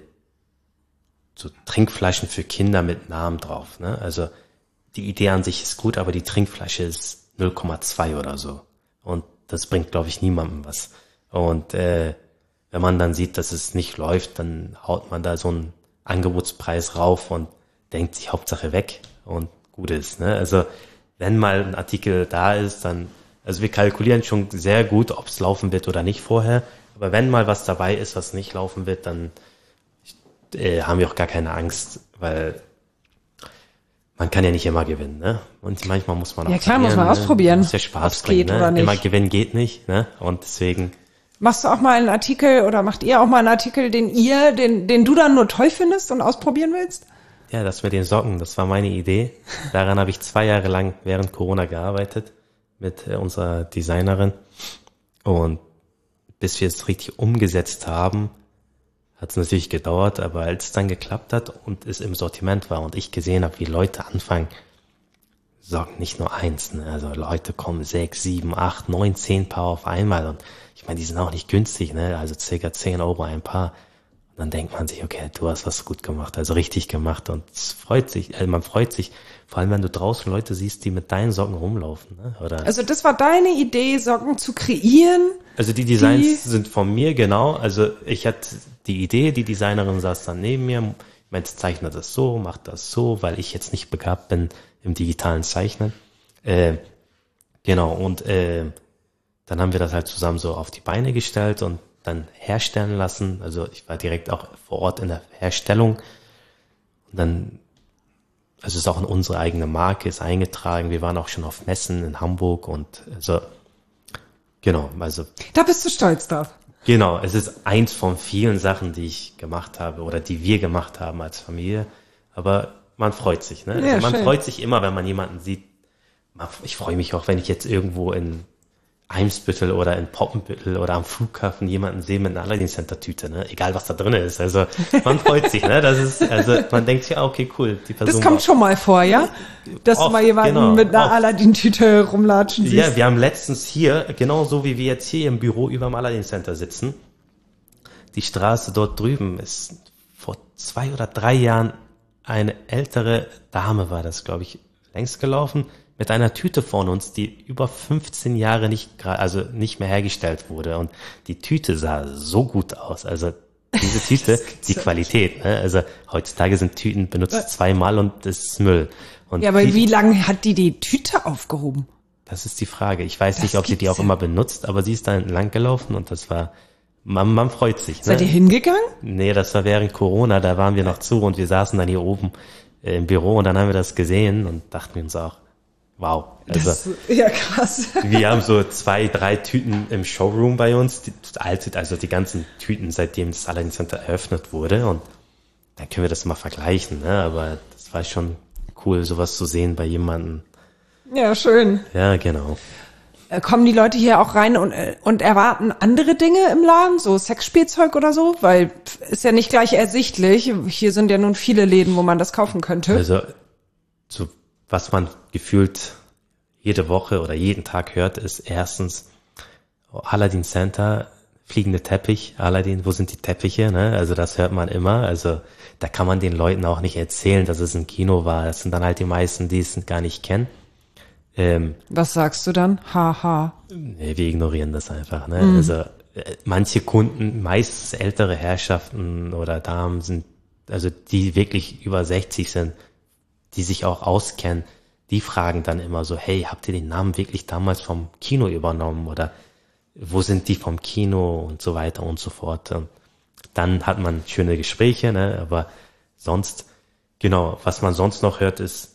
so Trinkflaschen für Kinder mit Namen drauf, ne? Also die Idee an sich ist gut, aber die Trinkflasche ist null Komma zwei oder so. Und das bringt, glaube ich, niemandem was. Und äh, wenn man dann sieht, dass es nicht läuft, dann haut man da so einen Angebotspreis rauf und denkt sich Hauptsache weg und gut ist, ne? Also wenn mal ein Artikel da ist, dann, also wir kalkulieren schon sehr gut, ob es laufen wird oder nicht vorher. Aber wenn mal was dabei ist, was nicht laufen wird, dann äh, haben wir auch gar keine Angst, weil man kann ja nicht immer gewinnen, ne? Und manchmal muss man auch Ja, klar, muss verlieren, man ne? ausprobieren, Muss ja Spaß ob's bringen, geht ne? oder nicht. Immer gewinnen geht nicht, ne? Und deswegen, Machst du auch mal einen Artikel oder macht ihr auch mal einen Artikel, den ihr, den, den du dann nur toll findest und ausprobieren willst? ja, das mit den Socken, das war meine Idee. Daran habe ich zwei Jahre lang während Corona gearbeitet mit äh, unserer Designerin. Und bis wir es richtig umgesetzt haben, hat es natürlich gedauert, aber als es dann geklappt hat und es im Sortiment war und ich gesehen habe, wie Leute anfangen, Socken, nicht nur eins, ne? Also Leute kommen sechs, sieben, acht, neun, zehn Paar auf einmal und ich meine, die sind auch nicht günstig, ne? Also circa zehn Euro ein Paar. Und dann denkt man sich, okay, du hast was gut gemacht, also richtig gemacht und es freut sich, also man freut sich, vor allem wenn du draußen Leute siehst, die mit deinen Socken rumlaufen, ne? Oder Also das war deine Idee, Socken zu kreieren? Also die Designs Die- sind von mir, genau. Also ich hatte die Idee, die Designerin saß dann neben mir, meinte, zeichne das so, mach das so, weil ich jetzt nicht begabt bin im digitalen Zeichnen. Äh, genau, und äh, dann haben wir das halt zusammen so auf die Beine gestellt und dann herstellen lassen. Also ich war direkt auch vor Ort in der Herstellung. Und dann, also es ist auch in unsere eigene Marke, ist eingetragen. Wir waren auch schon auf Messen in Hamburg und also genau, also Da bist du stolz drauf. genau, es ist eins von vielen Sachen, die ich gemacht habe oder die wir gemacht haben als Familie. Aber man freut sich, ne? Also Ja, man schön. freut sich immer, wenn man jemanden sieht. Man- Ich freue mich auch, wenn ich jetzt irgendwo in Eimsbüttel oder in Poppenbüttel oder am Flughafen jemanden sehe mit einer Aladdin-Center-Tüte, ne? Egal, was da drin ist. Also man freut sich, ne? Das ist, also man denkt sich, ah, okay, cool, die Person Das kommt war- schon mal vor, ja? Dass du Oft, mal jemanden genau, mit einer oft. Aladdin-Tüte rumlatschen siehst. Ja, wir haben letztens hier, genauso wie wir jetzt hier im Büro über dem Aladdin Center sitzen, die Straße dort drüben ist vor zwei oder drei Jahren eine ältere Dame, war das, glaube ich, längst gelaufen, mit einer Tüte von uns, die über fünfzehn Jahre nicht, gra- also nicht mehr hergestellt wurde. Und die Tüte sah so gut aus. Also diese Tüte, die Qualität, ne? Also heutzutage sind Tüten benutzt zweimal und das ist Müll. Und Ja, aber die, wie lange hat die die Tüte aufgehoben? das ist die Frage. Ich weiß Das nicht, ob sie die gibt's auch ja. immer benutzt, aber sie ist da entlang gelaufen und das war man, man freut sich. Seid ne? ihr hingegangen? Nee, das war während Corona, da waren wir noch zu und wir saßen dann hier oben äh, im Büro und dann haben wir das gesehen und dachten uns auch, wow. Also, das, ja, krass. wir haben so zwei, drei Tüten im Showroom bei uns, die, alte, also die ganzen Tüten, seitdem das Aladdin Center eröffnet wurde und da können wir das mal vergleichen, ne? Aber das war schon cool, sowas zu sehen bei jemandem. Ja, schön. Ja, genau. Äh, Kommen die Leute hier auch rein und, äh, und erwarten andere Dinge im Laden, so Sexspielzeug oder so? Weil pf, ist ja nicht gleich ersichtlich. Hier sind ja nun viele Läden, wo man das kaufen könnte. Also, so, was man gefühlt jede Woche oder jeden Tag hört, ist erstens Aladdin Center, fliegende Teppich, Aladdin, wo sind die Teppiche, ne? Also das hört man immer. Also da kann man den Leuten auch nicht erzählen, dass es ein Kino war. Das sind dann halt die meisten, die es gar nicht kennen. Ähm, Was sagst du dann? Haha. nee, wir ignorieren das einfach. Ne? Mhm. Also äh, manche Kunden, meistens ältere Herrschaften oder Damen sind, also die wirklich über sechzig sind, die sich auch auskennen, die fragen dann immer so, hey, habt ihr den Namen wirklich damals vom Kino übernommen oder wo sind die vom Kino und so weiter und so fort. Und dann hat man schöne Gespräche, ne? Aber sonst, genau, was man sonst noch hört, ist,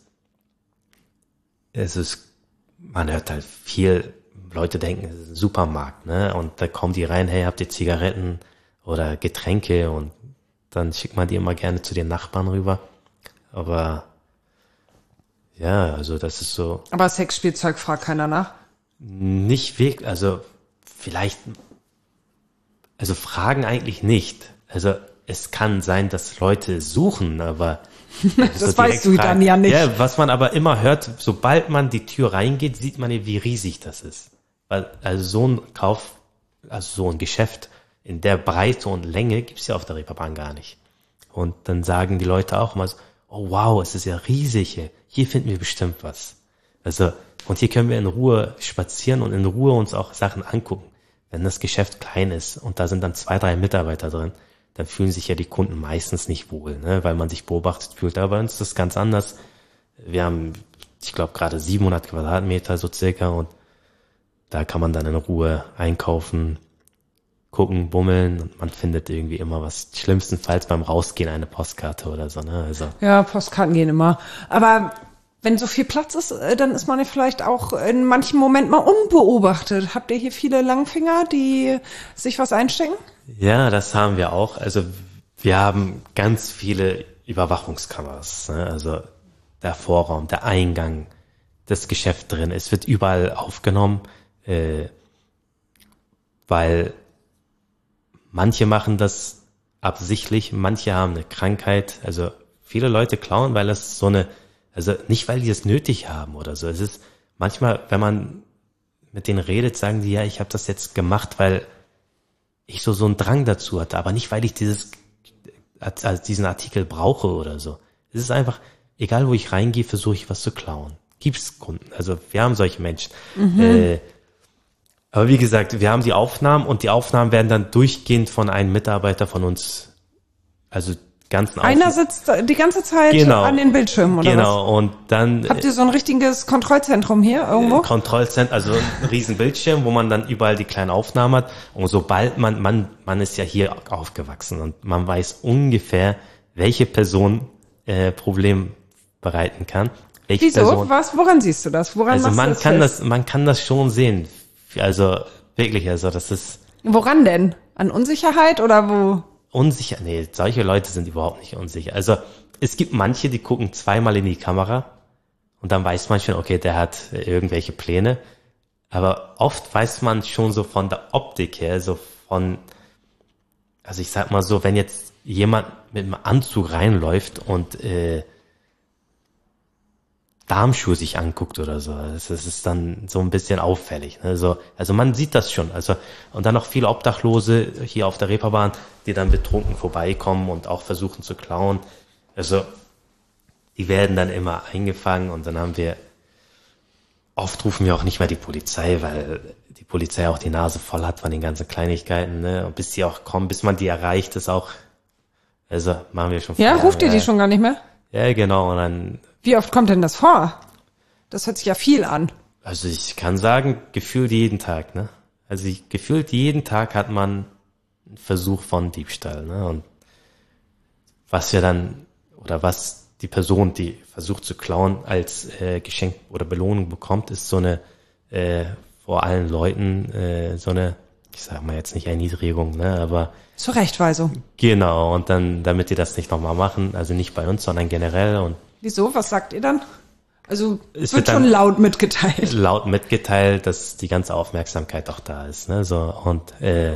es ist, man hört halt viel, Leute denken, es ist ein Supermarkt, ne? Und da kommen die rein, hey, habt ihr Zigaretten oder Getränke? Und dann schickt man die immer gerne zu den Nachbarn rüber. Aber ja, also das ist so. Aber Sexspielzeug fragt keiner nach? Nicht wirklich, also vielleicht, also fragen eigentlich nicht. Also es kann sein, dass Leute suchen, aber das so weißt du fragen. dann ja nicht. Ja, was man aber immer hört, sobald man die Tür reingeht, sieht man ja, wie riesig das ist. Weil also so ein Kauf, also so ein Geschäft in der Breite und Länge gibt's ja auf der Reeperbahn gar nicht. Und dann sagen die Leute auch immer so, oh wow, es ist ja riesig hier. Hier finden wir bestimmt was. Also, und hier können wir in Ruhe spazieren und in Ruhe uns auch Sachen angucken. Wenn das Geschäft klein ist und da sind dann zwei, drei Mitarbeiter drin, dann fühlen sich ja die Kunden meistens nicht wohl, ne, weil man sich beobachtet fühlt. Aber bei uns ist das ganz anders. Wir haben, ich glaube, gerade siebenhundert Quadratmeter so circa und da kann man dann in Ruhe einkaufen, gucken, bummeln und man findet irgendwie immer was. Schlimmstenfalls beim Rausgehen eine Postkarte oder so, ne? Also. Ja, Postkarten gehen immer. Aber wenn so viel Platz ist, dann ist man ja vielleicht auch in manchen Momenten mal unbeobachtet. Habt ihr hier viele Langfinger, die sich was einstecken? Ja, das haben wir auch. Also wir haben ganz viele Überwachungskameras, ne? Also der Vorraum, der Eingang, das Geschäft drin. Es wird überall aufgenommen, äh, weil manche machen das absichtlich, manche haben eine Krankheit. Also viele Leute klauen, weil es so eine, also nicht, weil die es nötig haben oder so. Es ist manchmal, wenn man mit denen redet, sagen die, ja, ich habe das jetzt gemacht, weil ich so so einen Drang dazu hatte, aber nicht, weil ich dieses als diesen Artikel brauche oder so. Es ist einfach, egal wo ich reingehe, versuche ich was zu klauen. Gibt's Kunden, also wir haben solche Menschen. Mhm. Äh, aber wie gesagt, wir haben die Aufnahmen und die Aufnahmen werden dann durchgehend von einem Mitarbeiter von uns, also ganzen Einer Aufnahmen. Sitzt die ganze Zeit genau. an den Bildschirmen, oder genau. was? Genau, und dann... Habt ihr so ein richtiges Kontrollzentrum hier irgendwo? Kontrollzentrum, also ein riesen Bildschirm, wo man dann überall die kleinen Aufnahmen hat. Und sobald man, man, man ist ja hier aufgewachsen und man weiß ungefähr, welche Person äh, Problem bereiten kann. Welche Wieso? Person, Was? Woran siehst du das? Woran also machst man du das kann fest? das, man kann das schon sehen. Also wirklich, also das ist... Woran denn? An Unsicherheit oder wo? Unsicher, nee, solche Leute sind überhaupt nicht unsicher. Also es gibt manche, die gucken zweimal in die Kamera und dann weiß man schon, okay, der hat irgendwelche Pläne. Aber oft weiß man schon so von der Optik her, so von, also ich sag mal so, wenn jetzt jemand mit einem Anzug reinläuft und äh, Darmschuhe sich anguckt oder so, das ist dann so ein bisschen auffällig. Ne? So, also man sieht das schon. Also und dann noch viele Obdachlose hier auf der Reeperbahn, die dann betrunken vorbeikommen und auch versuchen zu klauen. Also die werden dann immer eingefangen und dann haben wir, oft rufen wir auch nicht mehr die Polizei, weil die Polizei auch die Nase voll hat von den ganzen Kleinigkeiten. Ne? Und bis die auch kommen, bis man die erreicht, ist auch, also machen wir schon. Ja, vor, ruft ihr ja. die schon gar nicht mehr? Ja, genau. Und dann. Wie oft kommt denn das vor? Das hört sich ja viel an. Also ich kann sagen, gefühlt jeden Tag, ne? Also ich, gefühlt jeden Tag hat man ein Versuch von Diebstahl. Ne? Und was wir dann, oder was die Person, die versucht zu klauen, als äh, Geschenk oder Belohnung bekommt, ist so eine, äh, vor allen Leuten, äh, so eine, ich sag mal jetzt nicht Erniedrigung, ne, aber Zurechtweisung. Genau, und dann, damit die das nicht nochmal machen, also nicht bei uns, sondern generell. Und wieso? Was sagt ihr dann? Also es wird wird schon laut mitgeteilt. Laut mitgeteilt, dass die ganze Aufmerksamkeit auch da ist, ne, so, und äh,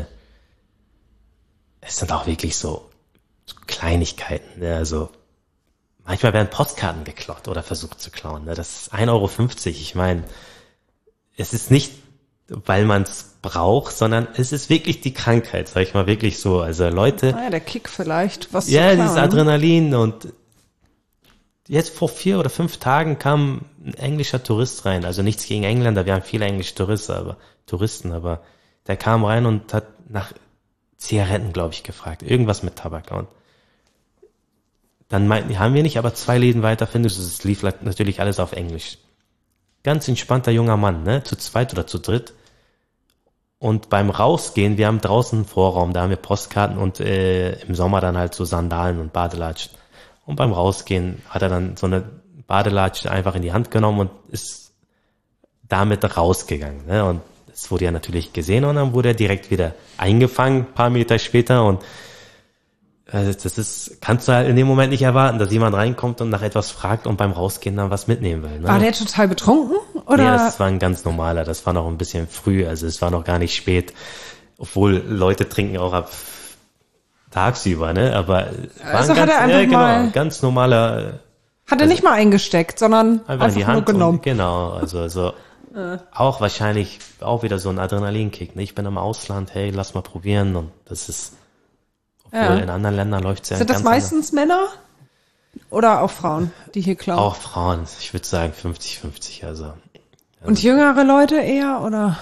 es sind auch wirklich so, so Kleinigkeiten, ne, also manchmal werden Postkarten geklaut oder versucht zu klauen, ne, das ist ein Euro fünfzig, ich meine, es ist nicht, weil man es braucht, sondern es ist wirklich die Krankheit, sag ich mal, wirklich so, also Leute. Ah ja, der Kick vielleicht, was ja, zu klauen. dieses Adrenalin. Und jetzt vor vier oder fünf Tagen kam ein englischer Tourist rein, also nichts gegen Engländer, wir haben viele englische Touristen, aber Touristen, aber der kam rein und hat nach Zigaretten, glaube ich, gefragt, irgendwas mit Tabak. Und dann meinten die, haben wir nicht, aber zwei Läden weiter findest du, es lief natürlich alles auf Englisch. Ganz entspannter junger Mann, ne, zu zweit oder zu dritt. Und beim Rausgehen, wir haben draußen einen Vorraum, da haben wir Postkarten und äh, im Sommer dann halt so Sandalen und Badelatschen. Und beim Rausgehen hat er dann so eine Badelatsche einfach in die Hand genommen und ist damit rausgegangen. Ne? Und es wurde ja natürlich gesehen und dann wurde er direkt wieder eingefangen, ein paar Meter später. Und also das ist, kannst du halt in dem Moment nicht erwarten, dass jemand reinkommt und nach etwas fragt und beim Rausgehen dann was mitnehmen will. Ne? War der total betrunken? Oder? Nee, das war ein ganz normaler, das war noch ein bisschen früh, also es war noch gar nicht spät. Obwohl Leute trinken auch ab tagsüber, ne? Aber war also ein hat ganz, er einfach äh, genau, mal, ganz normaler. Hat er nicht mal eingesteckt, sondern Einfach einfach in die Hand nur genommen. und, genau, also also äh. auch wahrscheinlich auch wieder so ein Adrenalinkick. Ne? Ich bin im Ausland, hey, lass mal probieren und das ist. Obwohl ja. in anderen Ländern läuft es ja Sind ganz das meistens anders. Männer oder auch Frauen, die hier klauen? Auch Frauen, ich würde sagen fünfzig fünfzig, also, also. Und jüngere Leute eher, oder?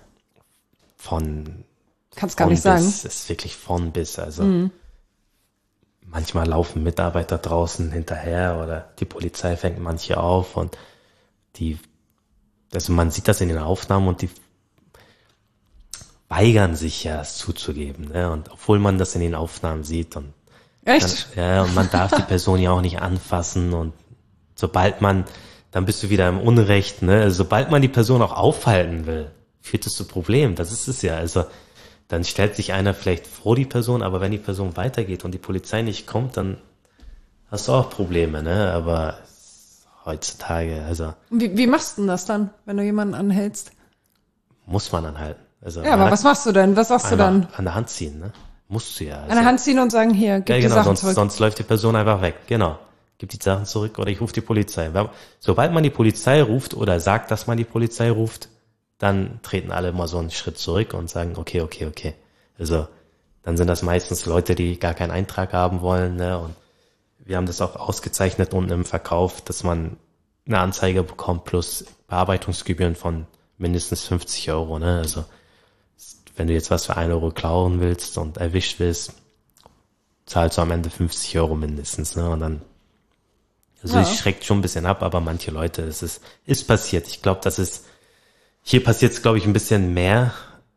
Von Kannst gar nicht sagen. Es ist wirklich von bis, also mhm. manchmal laufen Mitarbeiter draußen hinterher oder die Polizei fängt manche auf und die, also man sieht das in den Aufnahmen und die weigern sich ja, es zuzugeben, ne? Und obwohl man das in den Aufnahmen sieht und echt? Dann, ja, und man darf die Person ja auch nicht anfassen und sobald man, dann bist du wieder im Unrecht, ne? Also sobald man die Person auch aufhalten will, führt es zu Problemen. Das ist es ja. Also dann stellt sich einer vielleicht vor die Person, aber wenn die Person weitergeht und die Polizei nicht kommt, dann hast du auch Probleme, ne? Aber heutzutage, also wie, wie machst du denn das dann, wenn du jemanden anhältst? Muss man anhalten. Also ja, aber was machst du denn? Was sagst du dann? An der Hand ziehen, ne? Musst du ja. Also, an der Hand ziehen und sagen, hier, gib ja, die genau, Sachen sonst, zurück. Sonst läuft die Person einfach weg, genau. Gib die Sachen zurück oder ich rufe die Polizei. Sobald man die Polizei ruft oder sagt, dass man die Polizei ruft, dann treten alle mal so einen Schritt zurück und sagen, okay, okay, okay. Also dann sind das meistens Leute, die gar keinen Eintrag haben wollen, ne? Und wir haben das auch ausgezeichnet unten im Verkauf, dass man eine Anzeige bekommt plus Bearbeitungsgebühren von mindestens fünfzig Euro, ne? Also wenn du jetzt was für ein Euro klauen willst und erwischt wirst, zahlst du am Ende fünfzig Euro mindestens, ne? Und dann, also es ja. schreckt schon ein bisschen ab, aber manche Leute, es ist, ist passiert. Ich glaube, das ist, hier passiert es, glaube ich, ein bisschen mehr.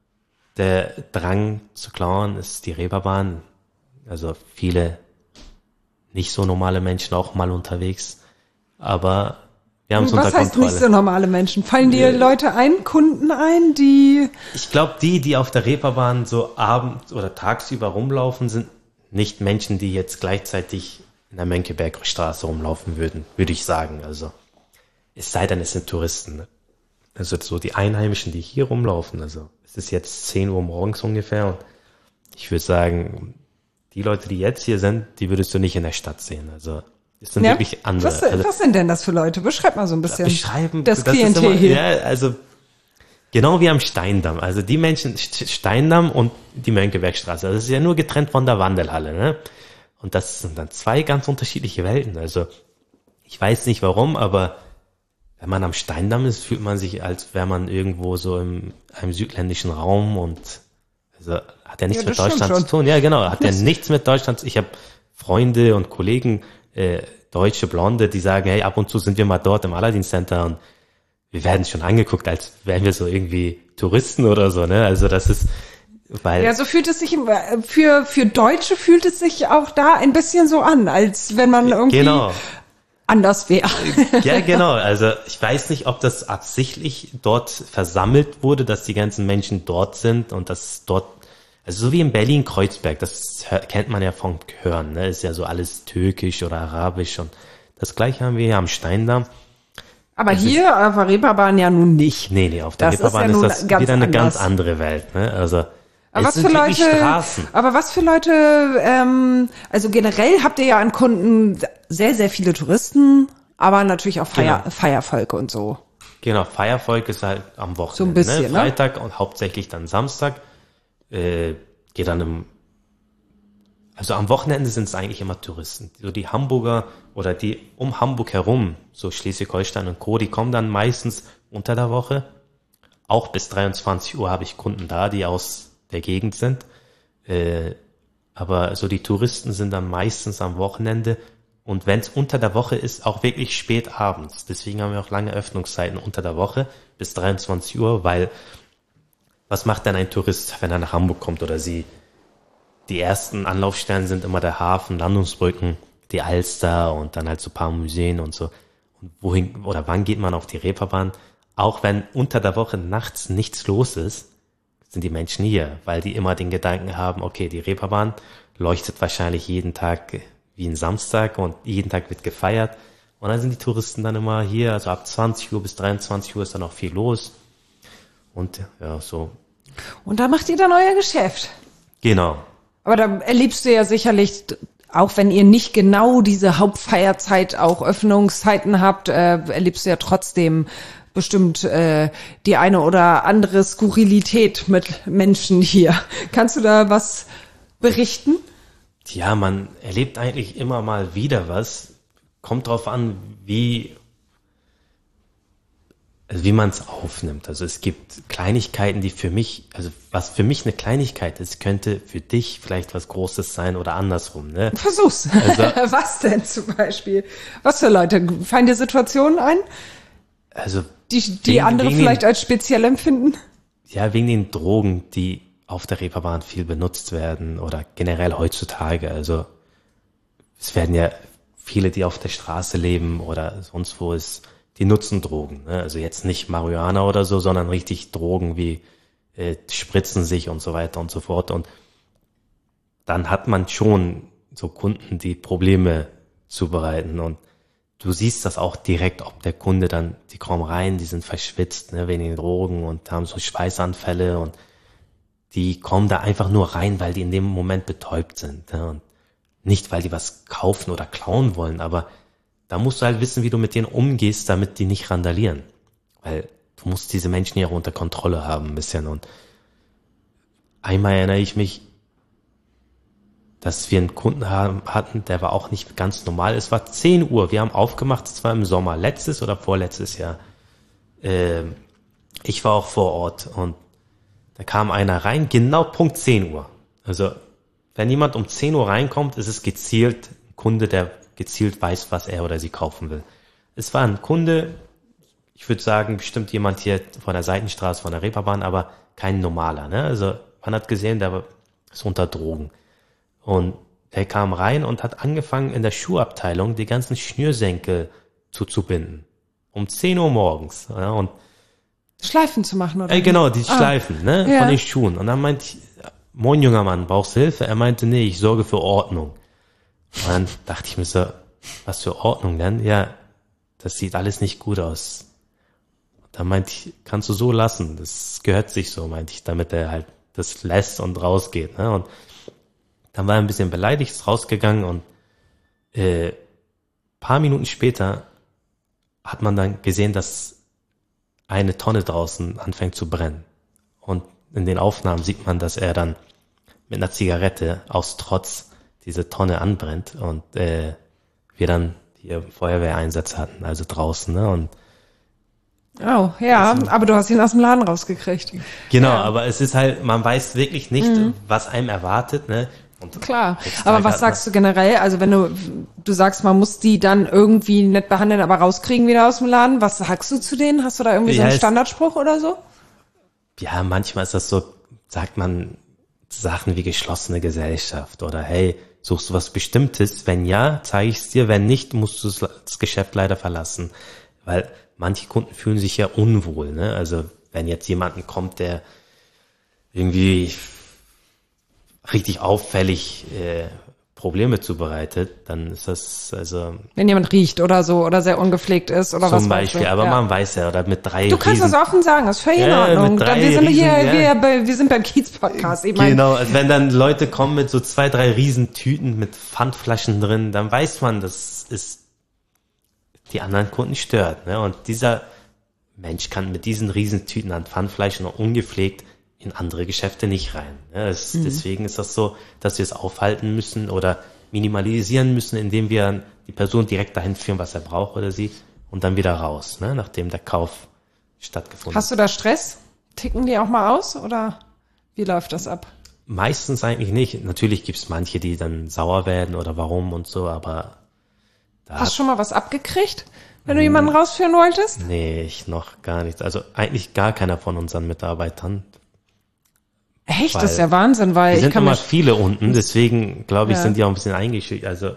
Der Drang zu klauen ist die Reeperbahn. Also viele nicht so normale Menschen auch mal unterwegs. Aber wir haben es unter Kontrolle. Was heißt nicht so normale Menschen? Fallen dir ja. Leute ein, Kunden ein, die... Ich glaube, die, die auf der Reeperbahn so abends oder tagsüber rumlaufen, sind nicht Menschen, die jetzt gleichzeitig in der Mönckebergstraße rumlaufen würden, würde ich sagen. Also es sei denn, es sind Touristen. Ne? Also so die Einheimischen, die hier rumlaufen. Also es ist jetzt zehn Uhr morgens ungefähr und ich würde sagen, die Leute, die jetzt hier sind, die würdest du nicht in der Stadt sehen. Also es sind ja, wirklich andere. Was, also, was sind denn das für Leute? Beschreib mal so ein bisschen beschreiben, das, das Klientel immer, hier. Ja, also genau wie am Steindamm. Also die Menschen, Steindamm und die Mönckebergstraße. Also das ist ja nur getrennt von der Wandelhalle. Ne? Und das sind dann zwei ganz unterschiedliche Welten. Also ich weiß nicht warum, aber wenn man am Steindamm ist, fühlt man sich, als wäre man irgendwo so im einem südländischen Raum und also hat ja nichts ja, mit Deutschland zu tun. Ja, genau, hat ja nichts mit Deutschland. Ich habe Freunde und Kollegen, äh, deutsche Blonde, die sagen, hey, ab und zu sind wir mal dort im Aladdin Center und wir werden schon angeguckt, als wären wir so irgendwie Touristen oder so, ne? Also das ist, Weil Ja, so fühlt es sich, im- für, für Deutsche fühlt es sich auch da ein bisschen so an, als wenn man irgendwie genau. anders wäre. Ja, genau. Also ich weiß nicht, ob das absichtlich dort versammelt wurde, dass die ganzen Menschen dort sind und dass dort, also so wie in Berlin-Kreuzberg, das hör- kennt man ja vom Hören, ne? Ist ja so alles türkisch oder arabisch und das gleiche haben wir hier am Steindamm. Aber hier auf der Reeperbahn ja nun nicht. Nee, nee, auf der Das ist Reeperbahn ja ist, nun das ganz wieder eine anders. ganz andere Welt, ne? Also Aber es was sind für wirklich Leute, Straßen. aber was für Leute, ähm, also generell habt ihr ja an Kunden sehr, sehr viele Touristen, aber natürlich auch Feier, Genau. Feiervolk und so. Genau, Feiervolk ist halt am Wochenende. So ein bisschen, ne? ne? Freitag und hauptsächlich dann Samstag. Äh, geht dann im, also am Wochenende sind es eigentlich immer Touristen. So die Hamburger oder die um Hamburg herum, so Schleswig-Holstein und Co., die kommen dann meistens unter der Woche. Auch bis dreiundzwanzig Uhr habe ich Kunden da, die aus der Gegend sind. Äh, aber so die Touristen sind dann meistens am Wochenende. Und wenn es unter der Woche ist, auch wirklich spät abends. Deswegen haben wir auch lange Öffnungszeiten unter der Woche bis dreiundzwanzig Uhr, weil was macht denn ein Tourist, wenn er nach Hamburg kommt oder sie? Die ersten Anlaufstellen sind immer der Hafen, Landungsbrücken, die Alster und dann halt so ein paar Museen und so. Und wohin oder wann geht man auf die Reeperbahn? Auch wenn unter der Woche nachts nichts los ist, sind die Menschen hier, weil die immer den Gedanken haben, okay, die Reeperbahn leuchtet wahrscheinlich jeden Tag wie ein Samstag und jeden Tag wird gefeiert. Und dann sind die Touristen dann immer hier, also ab zwanzig Uhr bis dreiundzwanzig Uhr ist dann auch viel los. Und ja, so. Und da macht ihr dann euer Geschäft. Genau. Aber da erlebst du ja sicherlich, auch wenn ihr nicht genau diese Hauptfeierzeit, auch Öffnungszeiten habt, äh, erlebst du ja trotzdem bestimmt äh, die eine oder andere Skurrilität mit Menschen hier. Kannst du da was berichten? Ja, man erlebt eigentlich immer mal wieder was. Kommt drauf an, wie, also wie man es aufnimmt. Also es gibt Kleinigkeiten, die für mich, also was für mich eine Kleinigkeit ist, könnte für dich vielleicht was Großes sein oder andersrum. Ne? Versuch's. Also- Was denn zum Beispiel? Was für Leute? Fallen dir Situationen ein, Also die, die wegen- andere wegen vielleicht den, als speziell empfinden? ja, wegen den Drogen, die auf der Reeperbahn viel benutzt werden oder generell heutzutage. Also es werden ja viele, die auf der Straße leben oder sonst wo ist, die nutzen Drogen. Ne? Also jetzt nicht Marihuana oder so, sondern richtig Drogen wie äh, spritzen sich und so weiter und so fort. Und dann hat man schon so Kunden, die Probleme zubereiten. Und du siehst das auch direkt, ob der Kunde dann, die kommen rein, die sind verschwitzt, ne, wegen den Drogen und haben so Schweißanfälle und die kommen da einfach nur rein, weil die in dem Moment betäubt sind. Ne? Und nicht, weil die was kaufen oder klauen wollen, aber da musst du halt wissen, wie du mit denen umgehst, damit die nicht randalieren. Weil du musst diese Menschen ja auch unter Kontrolle haben ein bisschen. Und einmal erinnere ich mich, dass wir einen Kunden haben, hatten, der war auch nicht ganz normal. Es war zehn Uhr, wir haben aufgemacht, es war im Sommer, letztes oder vorletztes Jahr. Ähm, ich war auch vor Ort und da kam einer rein, genau Punkt zehn Uhr. Also wenn jemand um zehn Uhr reinkommt, ist es gezielt ein Kunde, der gezielt weiß, was er oder sie kaufen will. Es war ein Kunde, ich würde sagen, bestimmt jemand hier von der Seitenstraße, von der Reeperbahn, aber kein normaler. Ne? Also man hat gesehen, der ist unter Drogen. Und er kam rein und hat angefangen, in der Schuhabteilung die ganzen Schnürsenkel zuzubinden. Um zehn Uhr morgens. Ja, und Schleifen zu machen, oder? Äh, genau, die Ah. Schleifen, ne, Ja. von den Schuhen. Und dann meinte ich, moin junger Mann, brauchst du Hilfe? Er meinte, nee, ich sorge für Ordnung. Und dann dachte ich mir so, was für Ordnung denn? Ja, das sieht alles nicht gut aus. Und dann meinte ich, kannst du so lassen, das gehört sich so, meinte ich, damit er halt das lässt und rausgeht. Ne? Und dann war er ein bisschen beleidigt, ist rausgegangen und äh, paar Minuten später hat man dann gesehen, dass eine Tonne draußen anfängt zu brennen. Und in den Aufnahmen sieht man, dass er dann mit einer Zigarette aus Trotz diese Tonne anbrennt und äh, wir dann hier Feuerwehreinsatz hatten, also draußen. Ne? Und Oh, ja, aber du hast ihn aus dem Laden rausgekriegt. genau, Ja. aber es ist halt, man weiß wirklich nicht, was einem erwartet. Ne? Und Klar. heutzutage Aber was hat man- sagst du generell? Also wenn du, du sagst, man muss die dann irgendwie nett behandeln, aber rauskriegen wieder aus dem Laden. Was sagst du zu denen? Hast du da irgendwie so Ja, einen es- Standardspruch oder so? Ja, manchmal ist das so, sagt man, Sachen wie geschlossene Gesellschaft oder hey, suchst du was Bestimmtes? Wenn ja, zeige ich es dir. Wenn nicht, musst du das Geschäft leider verlassen. Weil manche Kunden fühlen sich ja unwohl. Ne? Also wenn jetzt jemanden kommt, der irgendwie richtig auffällig äh, Probleme zubereitet, dann ist das also... Wenn jemand riecht oder so oder sehr ungepflegt ist oder was. Zum Beispiel, aber ja. Man weiß ja, oder mit drei Du kannst Riesen, das offen sagen, das ist völlig in ja, Ordnung. mit drei Wir sind Riesen, hier, ja. wir, bei, wir sind beim Kiez-Podcast. Ich mein, genau, also wenn dann Leute kommen mit so zwei, drei Riesentüten mit Pfandflaschen drin, dann weiß man, das ist die anderen Kunden stört. Ne? Und dieser Mensch kann mit diesen Riesentüten an Pfandflaschen noch ungepflegt in andere Geschäfte nicht rein. Ne? Das, mhm. Deswegen ist das so, dass wir es aufhalten müssen oder minimalisieren müssen, indem wir die Person direkt dahin führen, was er braucht oder sie, und dann wieder raus, ne? Nachdem der Kauf stattgefunden hat. Hast du da Stress? Ticken die auch mal aus oder wie läuft das ab? Meistens eigentlich nicht. Natürlich gibt es manche, die dann sauer werden oder warum und so, aber da Hast du schon mal was abgekriegt, wenn du jemanden rausführen wolltest? Nee, ich noch gar nicht. Also eigentlich gar keiner von unseren Mitarbeitern. Echt? Das ist ja Wahnsinn, weil es ich sind kann immer mich, viele unten, deswegen glaube ich, Ja. sind die auch ein bisschen eingeschüchtert. Also,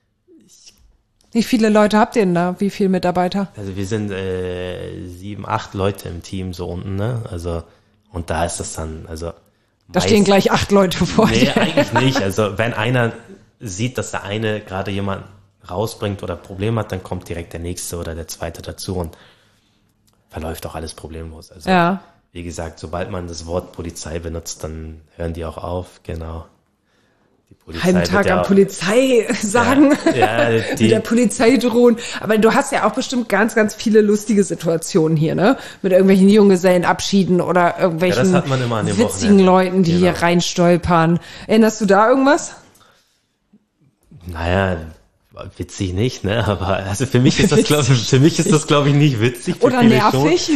Wie viele Leute habt ihr denn da? Wie viele Mitarbeiter? also wir sind äh, sieben, acht Leute im Team so unten, ne? Also und da ist das dann, also Da meist- stehen gleich acht Leute vor Nee, dir. eigentlich nicht. Also wenn einer sieht, dass der eine gerade jemanden rausbringt oder Probleme hat, dann kommt direkt der nächste oder der zweite dazu und verläuft auch alles problemlos. Also Ja. wie gesagt, sobald man das Wort Polizei benutzt, dann hören die auch auf, genau. Die Polizei Halben wird Tag ja an auch- Polizei sagen, Ja, ja, die- mit der Polizei drohen. Aber du hast ja auch bestimmt ganz, ganz viele lustige Situationen hier, ne? Mit irgendwelchen Junggesellenabschieden oder irgendwelchen Ja, das hat man immer an den witzigen Wochenenden. Leuten, die Genau. hier reinstolpern. Erinnerst du da irgendwas? Naja, witzig nicht, ne? Aber also für mich ist das, glaube ich, für mich ist das, glaube ich, nicht witzig. Für Oder viele nervig? Schon.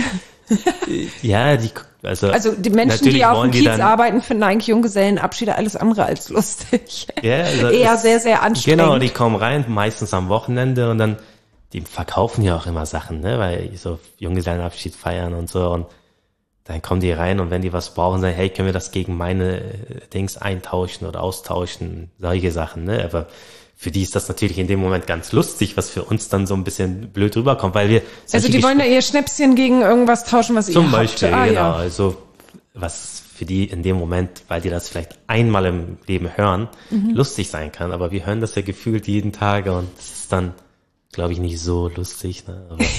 Ja, die, also, Also die Menschen, natürlich die auf wollen dem die Kiez dann- arbeiten, finden eigentlich Junggesellenabschiede alles andere als lustig. Ja, also Eher es- sehr, sehr anstrengend. Genau, die kommen rein, meistens am Wochenende und dann, die verkaufen ja auch immer Sachen, ne, weil so Junggesellenabschied feiern und so und dann kommen die rein und wenn die was brauchen, sagen, hey, können wir das gegen meine äh, Dings eintauschen oder austauschen, solche Sachen, ne, aber für die ist das natürlich in dem Moment ganz lustig, was für uns dann so ein bisschen blöd rüberkommt, weil wir... Also solche die wollen ja ihr Schnäpschen gegen irgendwas tauschen, was Zum ihr Beispiel, habt. Ah, genau. ja. Also was für die in dem Moment, weil die das vielleicht einmal im Leben hören, Mhm. lustig sein kann. Aber wir hören das ja gefühlt jeden Tag und es ist dann, glaube ich, nicht so lustig. Ne? Aber,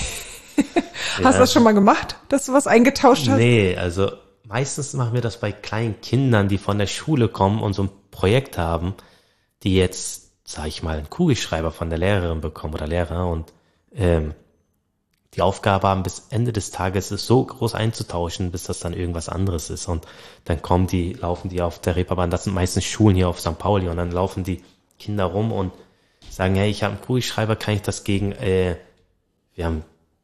Hast ja. du das schon mal gemacht, dass du was eingetauscht hast? Nee, also meistens machen wir das bei kleinen Kindern, die von der Schule kommen und so ein Projekt haben, die jetzt, sag ich mal, einen Kugelschreiber von der Lehrerin bekommen oder Lehrer und ähm, die Aufgabe haben, bis Ende des Tages es so groß einzutauschen, bis das dann irgendwas anderes ist. Und dann kommen die, laufen die auf der Reeperbahn, das sind meistens Schulen hier auf Sankt Pauli, und dann laufen die Kinder rum und sagen, hey, ich habe einen Kugelschreiber, kann ich das gegen, äh, wir haben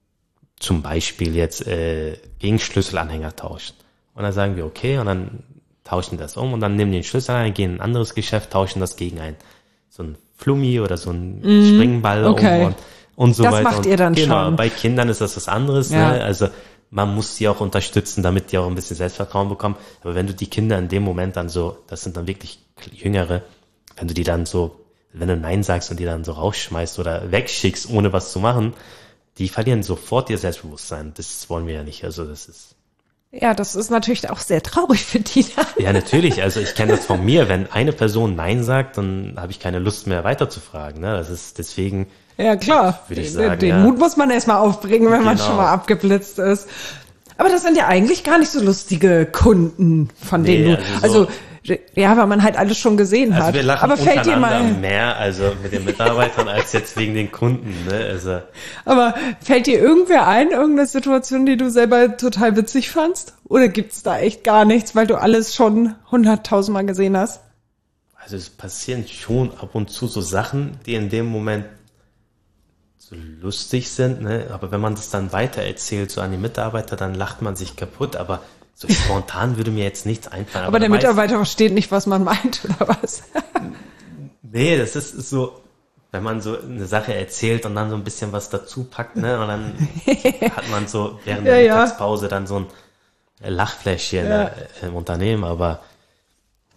zum Beispiel jetzt äh, gegen Schlüsselanhänger tauschen. Und dann sagen wir, okay, und dann tauschen das um und dann nehmen die den Schlüsselanhänger, gehen in ein anderes Geschäft, tauschen das gegen ein, so ein Flummi oder so ein mm, Springball okay. um und, und so Das weiter. macht und ihr dann genau, schon. Bei Kindern ist das was anderes, Ja. ne? Also man muss sie auch unterstützen, damit die auch ein bisschen Selbstvertrauen bekommen. Aber wenn du die Kinder in dem Moment dann so, das sind dann wirklich Jüngere, wenn du die dann so, wenn du Nein sagst und die dann so rausschmeißt oder wegschickst, ohne was zu machen, die verlieren sofort ihr Selbstbewusstsein. Das wollen wir ja nicht. Also das ist... Ja, das ist natürlich auch sehr traurig für die. Ja, natürlich. Also ich kenne das von mir. Wenn eine Person Nein sagt, dann habe ich keine Lust mehr weiterzufragen. Ne? Das ist deswegen... Ja, klar. Würde ich den, sagen, den ja. Mut muss man erstmal aufbringen, wenn man Genau. schon mal abgeblitzt ist. Aber das sind ja eigentlich gar nicht so lustige Kunden, von Nee, denen du, also so- also, ja, weil man halt alles schon gesehen Also hat. wir lachen aber fällt dir untereinander mal, mehr, also mit den Mitarbeitern, als jetzt wegen den Kunden. Ne? Also aber fällt dir irgendwer ein, irgendeine Situation, die du selber total witzig fandst? Oder gibt's da echt gar nichts, weil du alles schon hunderttausendmal gesehen hast? Also es passieren schon ab und zu so Sachen, die in dem Moment so lustig sind, ne? Aber wenn man das dann weitererzählt, so an die Mitarbeiter, dann lacht man sich kaputt, aber so spontan würde mir jetzt nichts einfallen. Aber der meist- Mitarbeiter versteht nicht, was man meint, oder was? Nee, das ist ist so, wenn man so eine Sache erzählt und dann so ein bisschen was dazu packt, ne? Und dann hat man so während der Ja, ja. Mittagspause dann so ein Lachfläschchen Ja. äh, im Unternehmen, aber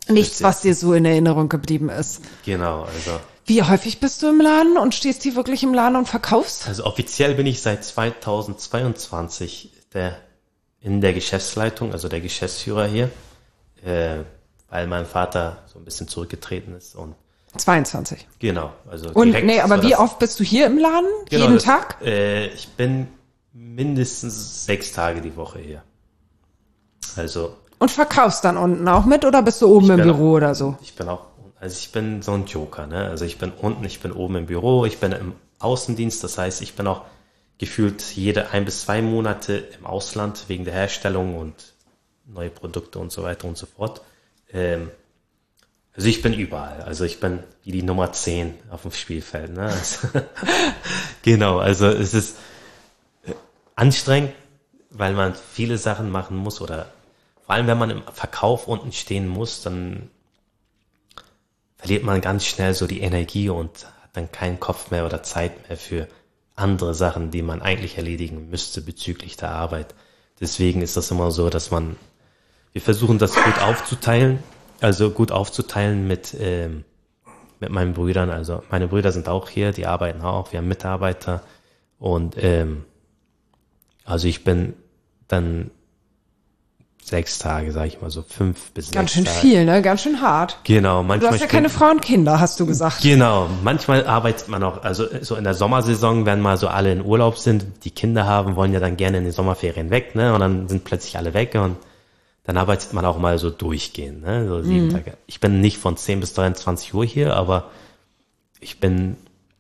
Nichts, was dir so in Erinnerung geblieben ist. Genau, also. Wie häufig bist du im Laden und stehst hier wirklich im Laden und verkaufst? Also offiziell bin ich seit zweitausendzweiundzwanzig der, in der Geschäftsleitung, also der Geschäftsführer hier, äh, weil mein Vater so ein bisschen zurückgetreten ist und zweiundzwanzig. Genau, also und direkt. Nee, aber wie oft bist du hier im Laden? Genau, Jeden das, Tag? Äh, ich bin mindestens sechs Tage die Woche hier. Also. Und verkaufst dann unten auch mit oder bist du oben im Büro auch, oder so? Ich bin auch, also ich bin so ein Joker, ne? Also ich bin unten, ich bin oben im Büro, ich bin im Außendienst, das heißt, ich bin auch gefühlt jede ein bis zwei Monate im Ausland wegen der Herstellung und neue Produkte und so weiter und so fort. Ähm, also ich bin überall, also ich bin wie die Nummer zehn auf dem Spielfeld, ne? Also genau, also es ist anstrengend, weil man viele Sachen machen muss oder vor allem, wenn man im Verkauf unten stehen muss, dann verliert man ganz schnell so die Energie und hat dann keinen Kopf mehr oder Zeit mehr für andere Sachen, die man eigentlich erledigen müsste bezüglich der Arbeit. Deswegen ist das immer so, dass man, wir versuchen das gut aufzuteilen, also gut aufzuteilen mit, ähm, mit meinen Brüdern. Also meine Brüder sind auch hier, die arbeiten auch, wir haben Mitarbeiter und ähm, also ich bin dann sechs Tage, sag ich mal so, fünf bis Ganz sechs Tage. Ganz schön viel, ne? Ganz schön hart. Genau. Manchmal du hast ja keine Frau und Kinder, hast du gesagt. Genau. Manchmal arbeitet man auch, also so in der Sommersaison, wenn mal so alle in Urlaub sind, die Kinder haben, wollen ja dann gerne in den Sommerferien weg, ne? Und dann sind plötzlich alle weg und dann arbeitet man auch mal so durchgehend, ne? So sieben mhm. Tage. Ich bin nicht von zehn bis dreiundzwanzig Uhr hier, aber ich bin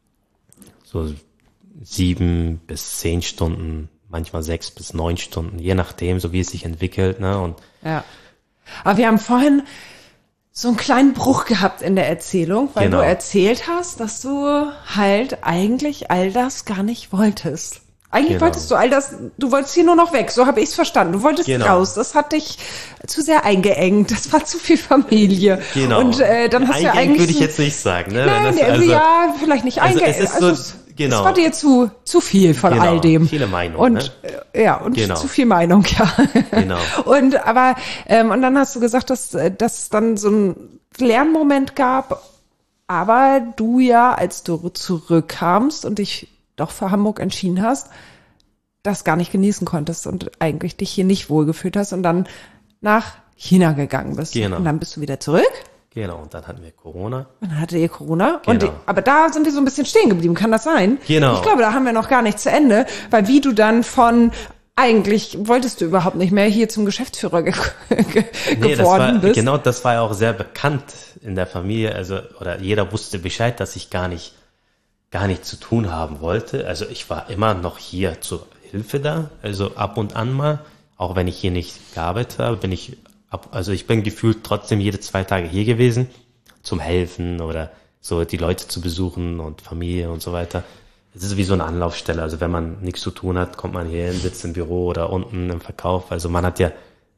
so sieben bis zehn Stunden, manchmal sechs bis neun Stunden, je nachdem, so wie es sich entwickelt, ne? Und ja. Aber wir haben vorhin so einen kleinen Bruch gehabt in der Erzählung, weil genau. du erzählt hast, dass du halt eigentlich all das gar nicht wolltest. Eigentlich genau. wolltest du all das, du wolltest hier nur noch weg, so habe ich es verstanden. Du wolltest genau. raus, das hat dich zu sehr eingeengt, das war zu viel Familie. Genau. Und äh, dann hast du ja eigentlich würde ich jetzt nicht sagen, ne? Nein, das, also, ja, vielleicht nicht eingeengt. Also es ist also, so, genau. Es war dir zu zu viel von genau. all dem. Viele Meinungen. Und ne? äh, ja, und genau. zu viel Meinung, ja. Genau. Und aber ähm, und dann hast du gesagt, dass dass es dann so ein Lernmoment gab, aber du ja, als du zurückkamst und dich doch für Hamburg entschieden hast, das gar nicht genießen konntest und eigentlich dich hier nicht wohlgefühlt hast und dann nach China gegangen bist. Genau. Und dann bist du wieder zurück. Genau, und dann hatten wir Corona. Und dann hatte ihr Corona. Genau. Und die, aber da sind wir so ein bisschen stehen geblieben, kann das sein? Genau. Ich glaube, da haben wir noch gar nicht zu Ende, weil wie du dann von, eigentlich wolltest du überhaupt nicht mehr hier zum Geschäftsführer ge ge nee, geworden das war, bist. Genau, das war ja auch sehr bekannt in der Familie, also, oder jeder wusste Bescheid, dass ich gar nicht, gar nicht zu tun haben wollte. Also ich war immer noch hier zur Hilfe da, also ab und an mal, auch wenn ich hier nicht gearbeitet habe, bin ich ab, also ich bin gefühlt trotzdem jede zwei Tage hier gewesen, zum Helfen oder so die Leute zu besuchen und Familie und so weiter. Es ist wie so eine Anlaufstelle, also wenn man nichts zu tun hat, kommt man hier hin, sitzt im Büro oder unten im Verkauf, also man hat ja,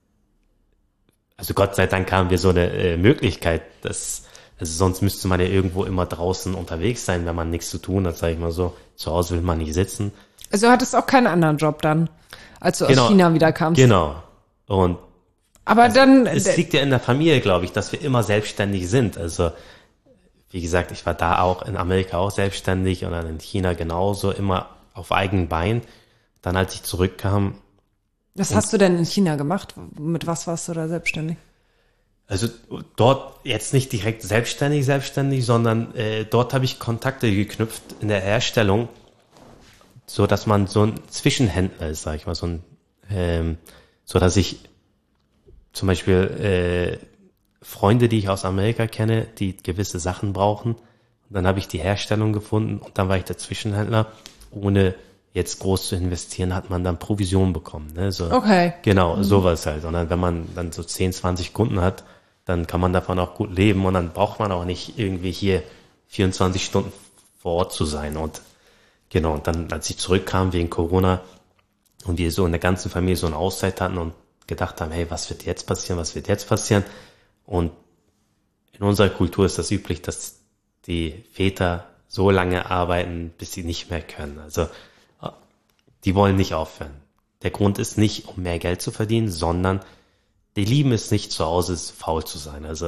also Gott sei Dank haben wir so eine äh, Möglichkeit, dass, also sonst müsste man ja irgendwo immer draußen unterwegs sein, wenn man nichts zu tun hat, sag ich mal so, zu Hause will man nicht sitzen. Also du hattest auch keinen anderen Job dann, als du genau, aus China wieder kamst. Genau. Und aber also, dann es liegt ja in der Familie, glaube ich, dass wir immer selbstständig sind. Also wie gesagt, ich war da auch in Amerika auch selbstständig und dann in China genauso, immer auf eigenen Beinen. Dann als ich zurückkam. Was hast du denn in China gemacht? Mit was warst du da selbstständig? Also dort jetzt nicht direkt selbstständig, selbstständig, sondern äh, dort habe ich Kontakte geknüpft in der Herstellung, so dass man so ein Zwischenhändler ist, sag ich mal, so ein, ähm, so dass ich zum Beispiel äh, Freunde, die ich aus Amerika kenne, die gewisse Sachen brauchen, und dann habe ich die Herstellung gefunden und dann war ich der Zwischenhändler, ohne jetzt groß zu investieren, hat man dann Provision bekommen, ne? So, okay. Genau, mhm. sowas halt. Und dann, wenn man dann so zehn, zwanzig Kunden hat, dann kann man davon auch gut leben und dann braucht man auch nicht irgendwie hier vierundzwanzig Stunden vor Ort zu sein. Und genau, und dann, als ich zurückkam wegen Corona und wir so in der ganzen Familie so eine Auszeit hatten und gedacht haben, hey, was wird jetzt passieren, was wird jetzt passieren? Und in unserer Kultur ist das üblich, dass die Väter so lange arbeiten, bis sie nicht mehr können. Also die wollen nicht aufhören. Der Grund ist nicht, um mehr Geld zu verdienen, sondern die lieben es nicht, zu Hause faul zu sein. Also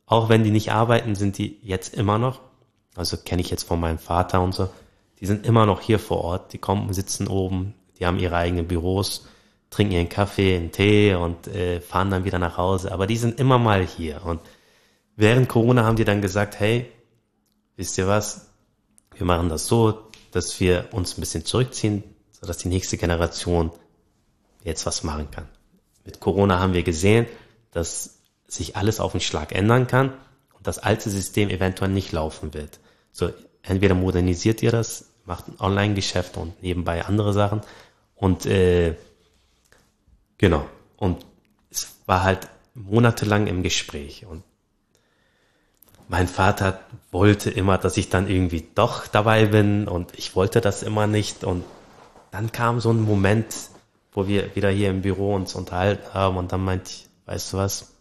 auch wenn die nicht arbeiten, sind die jetzt immer noch, also kenne ich jetzt von meinem Vater und so, die sind immer noch hier vor Ort, die kommen, sitzen oben, die haben ihre eigenen Büros, trinken ihren Kaffee, einen Tee und äh, fahren dann wieder nach Hause, aber die sind immer mal hier. Und während Corona haben die dann gesagt, hey, wisst ihr was, wir machen das so, dass wir uns ein bisschen zurückziehen, sodass die nächste Generation jetzt was machen kann. Mit Corona haben wir gesehen, dass sich alles auf einen Schlag ändern kann und das alte System eventuell nicht laufen wird. So, entweder modernisiert ihr das, macht ein Online-Geschäft und nebenbei andere Sachen und äh, genau. Und es war halt monatelang im Gespräch und mein Vater wollte immer, dass ich dann irgendwie doch dabei bin und ich wollte das immer nicht und dann kam so ein Moment, wo wir wieder hier im Büro uns unterhalten haben und dann meinte ich, weißt du was,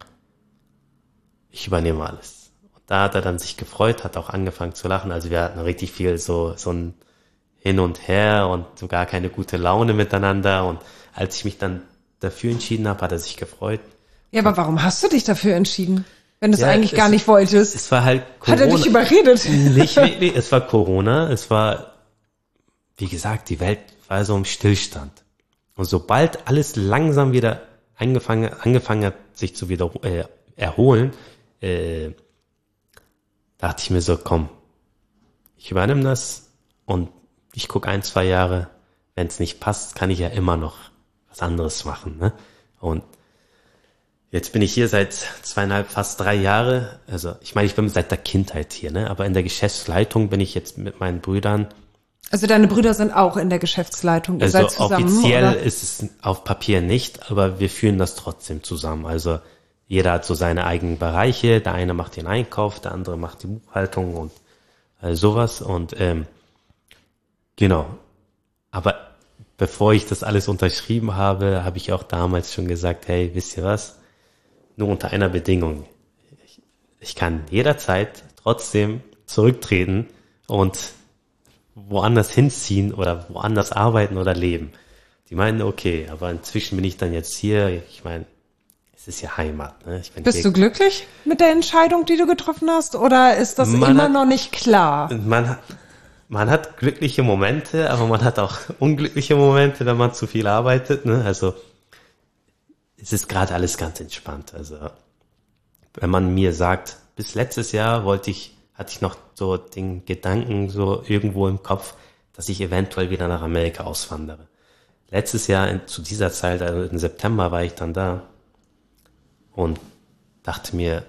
ich übernehme alles. Und da hat er dann sich gefreut, hat auch angefangen zu lachen, also wir hatten richtig viel so, so ein Hin und Her und so gar keine gute Laune miteinander und als ich mich dann dafür entschieden habe, hat er sich gefreut. Ja, aber warum hast du dich dafür entschieden, wenn du es Ja, eigentlich es, gar nicht wolltest? Es war halt Corona. Hat er dich überredet? Nicht wirklich, es war Corona, es war, wie gesagt, die Welt war so im Stillstand. Und sobald alles langsam wieder angefangen, angefangen hat, sich zu wieder äh, erholen, äh, dachte ich mir so, komm, ich übernehme das und ich gucke ein, zwei Jahre, wenn es nicht passt, kann ich ja immer noch was anderes machen. Ne? Und jetzt bin ich hier seit zweieinhalb, fast drei Jahre. Also ich meine, ich bin seit der Kindheit hier, ne? Aber in der Geschäftsleitung bin ich jetzt mit meinen Brüdern. Also deine Brüder sind auch in der Geschäftsleitung, ihr Also seid zusammen, offiziell oder? ist es auf Papier nicht, aber wir führen das trotzdem zusammen. Also jeder hat so seine eigenen Bereiche. Der eine macht den Einkauf, der andere macht die Buchhaltung und äh, sowas. Und ähm, genau. Aber bevor ich das alles unterschrieben habe, habe ich auch damals schon gesagt, hey, wisst ihr was? Nur unter einer Bedingung. Ich, ich kann jederzeit trotzdem zurücktreten und woanders hinziehen oder woanders arbeiten oder leben. Die meinen, okay, aber inzwischen bin ich dann jetzt hier. Ich meine, es ist ja Heimat. Ne? Ich bin Bist hier, du glücklich mit der Entscheidung, die du getroffen hast, oder ist das Man immer hat- noch nicht klar? Man hat, man hat glückliche Momente, aber man hat auch unglückliche Momente, wenn man zu viel arbeitet. Ne? Also es ist gerade alles ganz entspannt. Also wenn man mir sagt, bis letztes Jahr wollte ich, hatte ich noch so den Gedanken so irgendwo im Kopf, dass ich eventuell wieder nach Amerika auswandere. Letztes Jahr in, zu dieser Zeit, also im September, war ich dann da und dachte mir,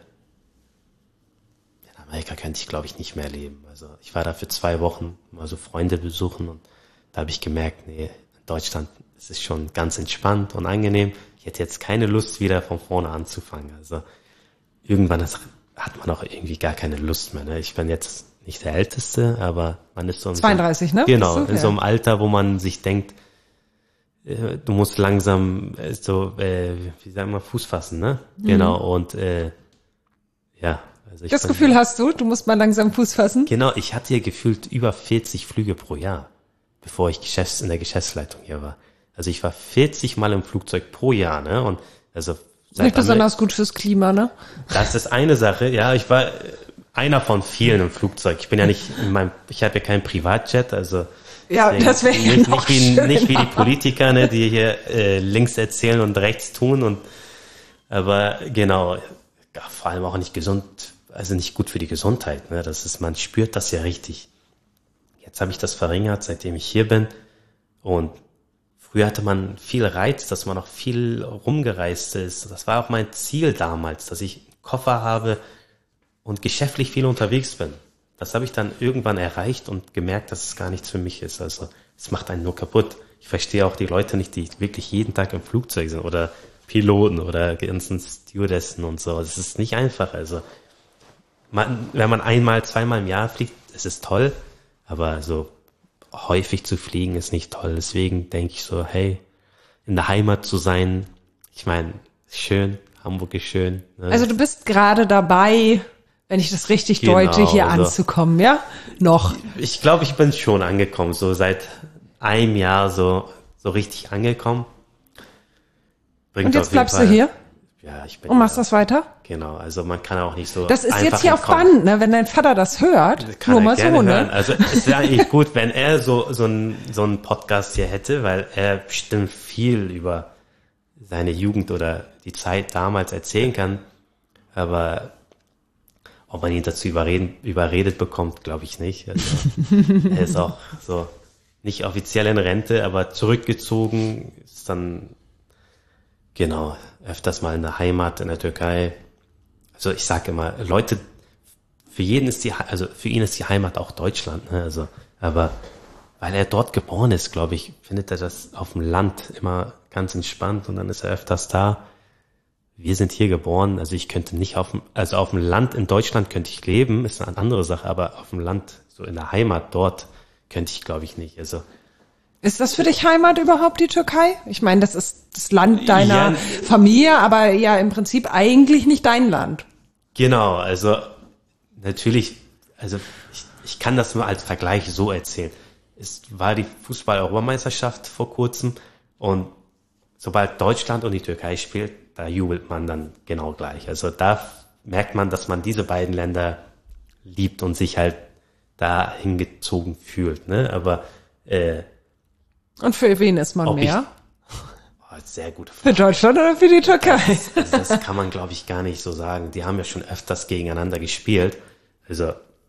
in Amerika könnte ich, glaube ich, nicht mehr leben. Also ich war da für zwei Wochen mal so Freunde besuchen und da habe ich gemerkt, nee, in Deutschland ist es schon ganz entspannt und angenehm. Ich hätte jetzt keine Lust, wieder von vorne anzufangen. Also irgendwann ist, hat man auch irgendwie gar keine Lust mehr. Ne? Ich bin jetzt nicht der Älteste, aber man ist so in zweiunddreißig, so, ne? Genau, Bist du? in so Ja. einem Alter, wo man sich denkt, äh, du musst langsam äh, so, äh, wie sagen wir, Fuß fassen, ne? Mhm. Genau, und äh, ja. Also ich Das bin- Gefühl hast du, du musst mal langsam Fuß fassen? Genau, ich hatte hier gefühlt über vierzig Flüge pro Jahr, bevor ich Geschäfts- in der Geschäftsleitung hier war. Also ich war vierzig Mal im Flugzeug pro Jahr, ne? Und also seit Nicht besonders gut fürs Klima, ne? Das ist eine Sache. Ja, ich war äh, einer von vielen im Flugzeug. Ich bin ja nicht in meinem, ich habe ja keinen Privatjet, also Ja, deswegen das wäre ja nicht, noch nicht, wie, schöner. nicht wie die Politiker, ne, die hier äh, links erzählen und rechts tun und aber genau, ja, vor allem auch nicht gesund, also nicht gut für die Gesundheit. Ne? Das ist, man spürt das ja richtig. Jetzt habe ich das verringert, seitdem ich hier bin und früher hatte man viel Reiz, dass man auch viel rumgereist ist. Das war auch mein Ziel damals, dass ich einen Koffer habe und geschäftlich viel unterwegs bin. Das habe ich dann irgendwann erreicht und gemerkt, dass es gar nichts für mich ist. Also es macht einen nur kaputt. Ich verstehe auch die Leute nicht, die wirklich jeden Tag im Flugzeug sind oder Piloten oder ganzen Stewardessen und so. Es ist nicht einfach. Also man, wenn man einmal, zweimal im Jahr fliegt, es ist toll, aber so häufig zu fliegen ist nicht toll. Deswegen denke ich so, hey, in der Heimat zu sein, ich meine, ist schön, Hamburg ist schön. Ne? Also du bist gerade dabei, wenn ich das richtig Genau, deute, hier also- anzukommen, ja? Noch. Ich glaube, ich bin schon angekommen, so seit einem Jahr so, so richtig angekommen. Bringt Und auf jetzt jeden bleibst Fall- du hier? ja, ich bin. Und machst ja, das weiter? Genau, also man kann auch nicht so. Das ist einfach jetzt hier auf entkommen. Band, ne? Wenn dein Vater das hört, Kann nur er mal gerne so, ne? hören. Also es wäre eigentlich gut, wenn er so so ein so einen Podcast hier hätte, weil er bestimmt viel über seine Jugend oder die Zeit damals erzählen kann. Aber ob man ihn dazu überreden, überredet bekommt, glaube ich nicht. Also, er ist auch so nicht offiziell in Rente, aber zurückgezogen, ist dann genau öfters mal in der Heimat in der Türkei. Also ich sage immer, Leute, für jeden ist die, also für ihn ist die Heimat auch Deutschland, ne? Also, aber weil er dort geboren ist, glaube ich, findet er das auf dem Land immer ganz entspannt und dann ist er öfters da. Wir sind hier geboren, also ich könnte nicht auf dem, also auf dem Land in Deutschland könnte ich leben, ist eine andere Sache, aber auf dem Land, so in der Heimat dort, könnte ich, glaube ich, nicht. Also Ist das für dich Heimat überhaupt, die Türkei? Ich meine, das ist das Land deiner Ja. Familie, aber ja im Prinzip eigentlich nicht dein Land. genau, also natürlich, also ich, ich kann das nur als Vergleich so erzählen. Es war die Fußball-Europameisterschaft vor kurzem und sobald Deutschland und die Türkei spielt, da jubelt man dann genau gleich. Also da merkt man, dass man diese beiden Länder liebt und sich halt da hingezogen fühlt. Ne? Aber äh, Und für wen ist man ob ich, mehr? oh, sehr gute Für Frage. Deutschland oder für die Türkei? Also das kann man, glaube ich, gar nicht so sagen. Die haben ja schon öfters gegeneinander gespielt. Also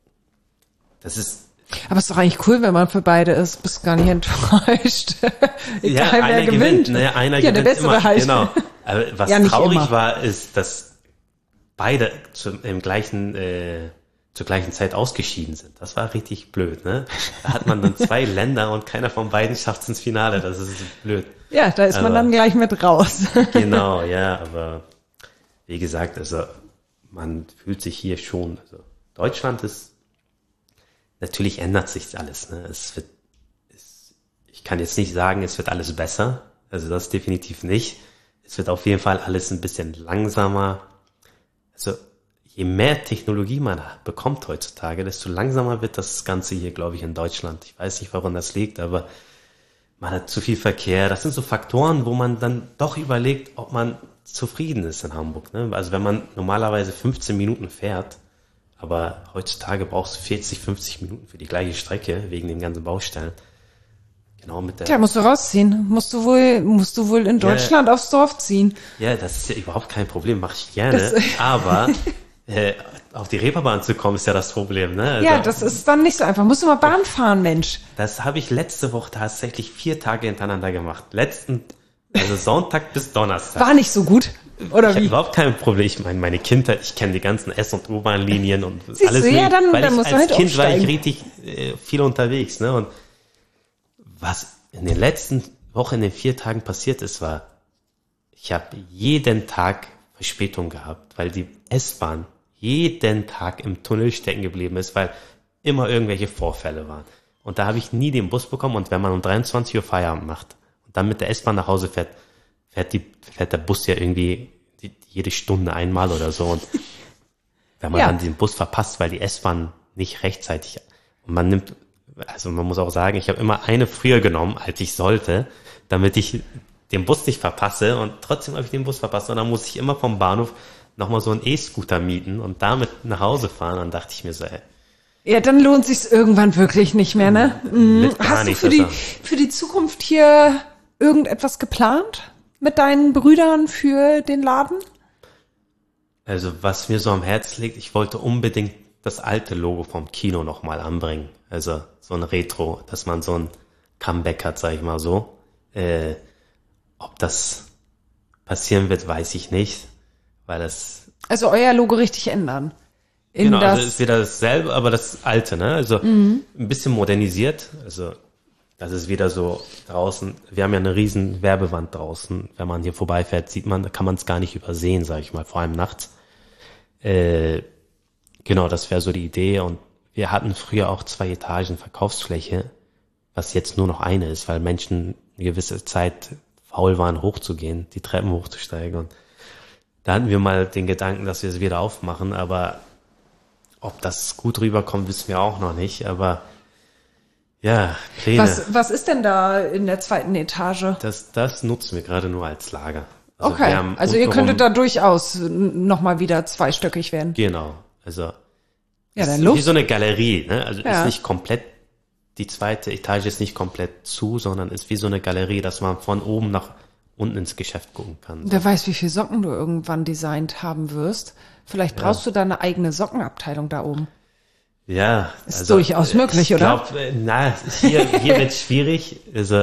das ist Aber es ist doch eigentlich cool, wenn man für beide ist. Bist gar nicht enttäuscht. Egal, wer einer gewinnt. Ne? Einer ja, gewinnt der Bessere immer. halt. Genau. Aber was Ja, nicht traurig immer. war, ist, dass beide zum, im gleichen, äh, zur gleichen Zeit ausgeschieden sind. Das war richtig blöd. Ne? Da hat man dann zwei Länder und keiner von beiden schafft es ins Finale. Das ist blöd. Ja, da ist man Aber- dann gleich mit raus. Genau, ja, aber wie gesagt, also man fühlt sich hier schon. Also Deutschland ist, natürlich ändert sich alles. Ne? Es wird, es, ich kann jetzt nicht sagen, es wird alles besser. Also das definitiv nicht. Es wird auf jeden Fall alles ein bisschen langsamer. Also je mehr Technologie man bekommt heutzutage, desto langsamer wird das Ganze hier, glaube ich, in Deutschland. Ich weiß nicht, woran das liegt, aber man hat zu viel Verkehr. Das sind so Faktoren, wo man dann doch überlegt, ob man zufrieden ist in Hamburg. Ne? Also wenn man normalerweise fünfzehn Minuten fährt, aber heutzutage brauchst du vierzig, fünfzig Minuten für die gleiche Strecke, wegen den ganzen Baustellen. Genau mit der... Tja, musst du rausziehen. Musst du wohl, musst du wohl in Deutschland aufs Dorf ziehen. Ja, das ist ja überhaupt kein Problem, mache ich gerne. Das- aber äh, auf die Reeperbahn zu kommen, ist ja das Problem. Ne? Also, Ja, das ist dann nicht so einfach. Musst du mal Bahn fahren, Mensch. Das habe ich letzte Woche tatsächlich vier Tage hintereinander gemacht. Letzten, also Sonntag bis Donnerstag. War nicht so gut. Oder Ich habe wie? überhaupt kein Problem. Ich meine, meine Kindheit, ich kenne die ganzen S- und U-Bahn-Linien und Siehst alles du, ja, mögliche. dann- weil dann ich musst du als halt Kind war ich aufsteigen. richtig äh, viel unterwegs. Ne? Und was in den letzten Wochen, in den vier Tagen passiert ist, war, ich habe jeden Tag Verspätung gehabt, weil die S-Bahn jeden Tag im Tunnel stecken geblieben ist, weil immer irgendwelche Vorfälle waren. Und da habe ich nie den Bus bekommen. Und wenn man um dreiundzwanzig Uhr Feierabend macht und dann mit der S-Bahn nach Hause fährt, fährt, die, fährt der Bus ja irgendwie die, jede Stunde einmal oder so. Und wenn man Ja. dann den Bus verpasst, weil die S-Bahn nicht rechtzeitig, und man nimmt, also man muss auch sagen, ich habe immer eine früher genommen, als ich sollte, damit ich den Bus nicht verpasse, und trotzdem habe ich den Bus verpasst, und dann muss ich immer vom Bahnhof nochmal so einen E-Scooter mieten und damit nach Hause fahren. Dann dachte ich mir so, ey, Ja, dann lohnt sich's irgendwann wirklich nicht mehr, ne? Mhm. Wird gar Hast du nicht für die, besser. für die Zukunft hier irgendetwas geplant mit deinen Brüdern für den Laden? also was mir so am Herzen liegt, ich wollte unbedingt das alte Logo vom Kino nochmal anbringen. Also so ein Retro, dass man so ein Comeback hat, sag ich mal so. Äh, ob das passieren wird, weiß ich nicht, weil das Also euer Logo richtig ändern. In genau, das, also ist wieder dasselbe, aber das alte, ne? Also ein bisschen modernisiert. Also das ist wieder so draußen. Wir haben ja eine riesen Werbewand draußen. Wenn man hier vorbeifährt, sieht man, da kann man es gar nicht übersehen, sage ich mal, vor allem nachts. Äh, genau, das wäre so die Idee. Und wir hatten früher auch zwei Etagen Verkaufsfläche, was jetzt nur noch eine ist, weil Menschen eine gewisse Zeit faul waren, hochzugehen, die Treppen hochzusteigen. Und da hatten wir mal den Gedanken, dass wir es wieder aufmachen, aber ob das gut rüberkommt, wissen wir auch noch nicht. Aber ja, Pläne. was, was ist denn da in der zweiten Etage? Das, das nutzen wir gerade nur als Lager. Also okay, also ihr könntet da durchaus nochmal wieder zweistöckig werden. Genau, also ja, dann ist Luft. wie so eine Galerie, ne? Also Ja. ist nicht komplett, die zweite Etage ist nicht komplett zu, sondern ist wie so eine Galerie, dass man von oben nach unten ins Geschäft gucken kann. Wer weiß, wie viel Socken du irgendwann designt haben wirst. Vielleicht brauchst du da eine eigene Sockenabteilung da oben. Ja. Ist also, durchaus möglich, ich oder? glaub, na, hier, hier wird es schwierig. Also,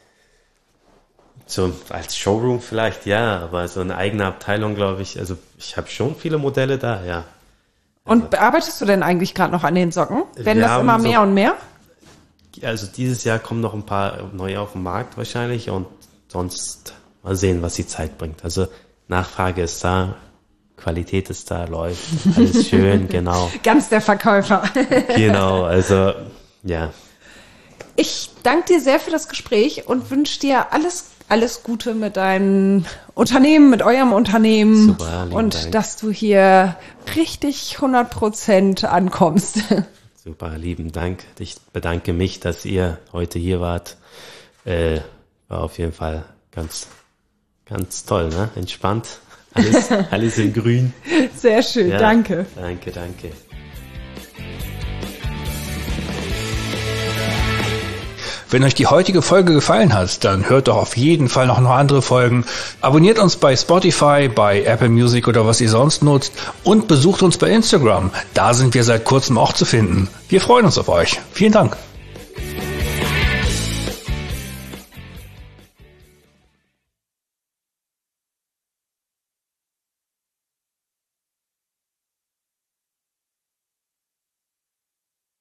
so als Showroom vielleicht, ja, aber so eine eigene Abteilung, glaube ich, also ich habe schon viele Modelle da, ja. Und bearbeitest du denn eigentlich gerade noch an den Socken? Werden Wir das haben immer so- mehr und mehr? Also dieses Jahr kommen noch ein paar neue auf den Markt wahrscheinlich und sonst mal sehen, was die Zeit bringt. Also Nachfrage ist da, Qualität ist da, läuft, alles schön, genau, Ganz der Verkäufer. genau, also ja, Ich danke dir sehr für das Gespräch und wünsche dir alles, alles Gute mit deinem Unternehmen, mit eurem Unternehmen. Super, lieben und Dank. dass du hier richtig hundert Prozent ankommst. super, lieben Dank. Ich bedanke mich, dass ihr heute hier wart. Äh, war auf jeden Fall ganz, ganz toll, ne? Entspannt, alles, alles in grün. Sehr schön, Ja, danke. Danke, danke. Wenn euch die heutige Folge gefallen hat, dann hört doch auf jeden Fall noch noch andere Folgen. Abonniert uns bei Spotify, bei Apple Music oder was ihr sonst nutzt und besucht uns bei Instagram. Da sind wir seit kurzem auch zu finden. Wir freuen uns auf euch. Vielen Dank.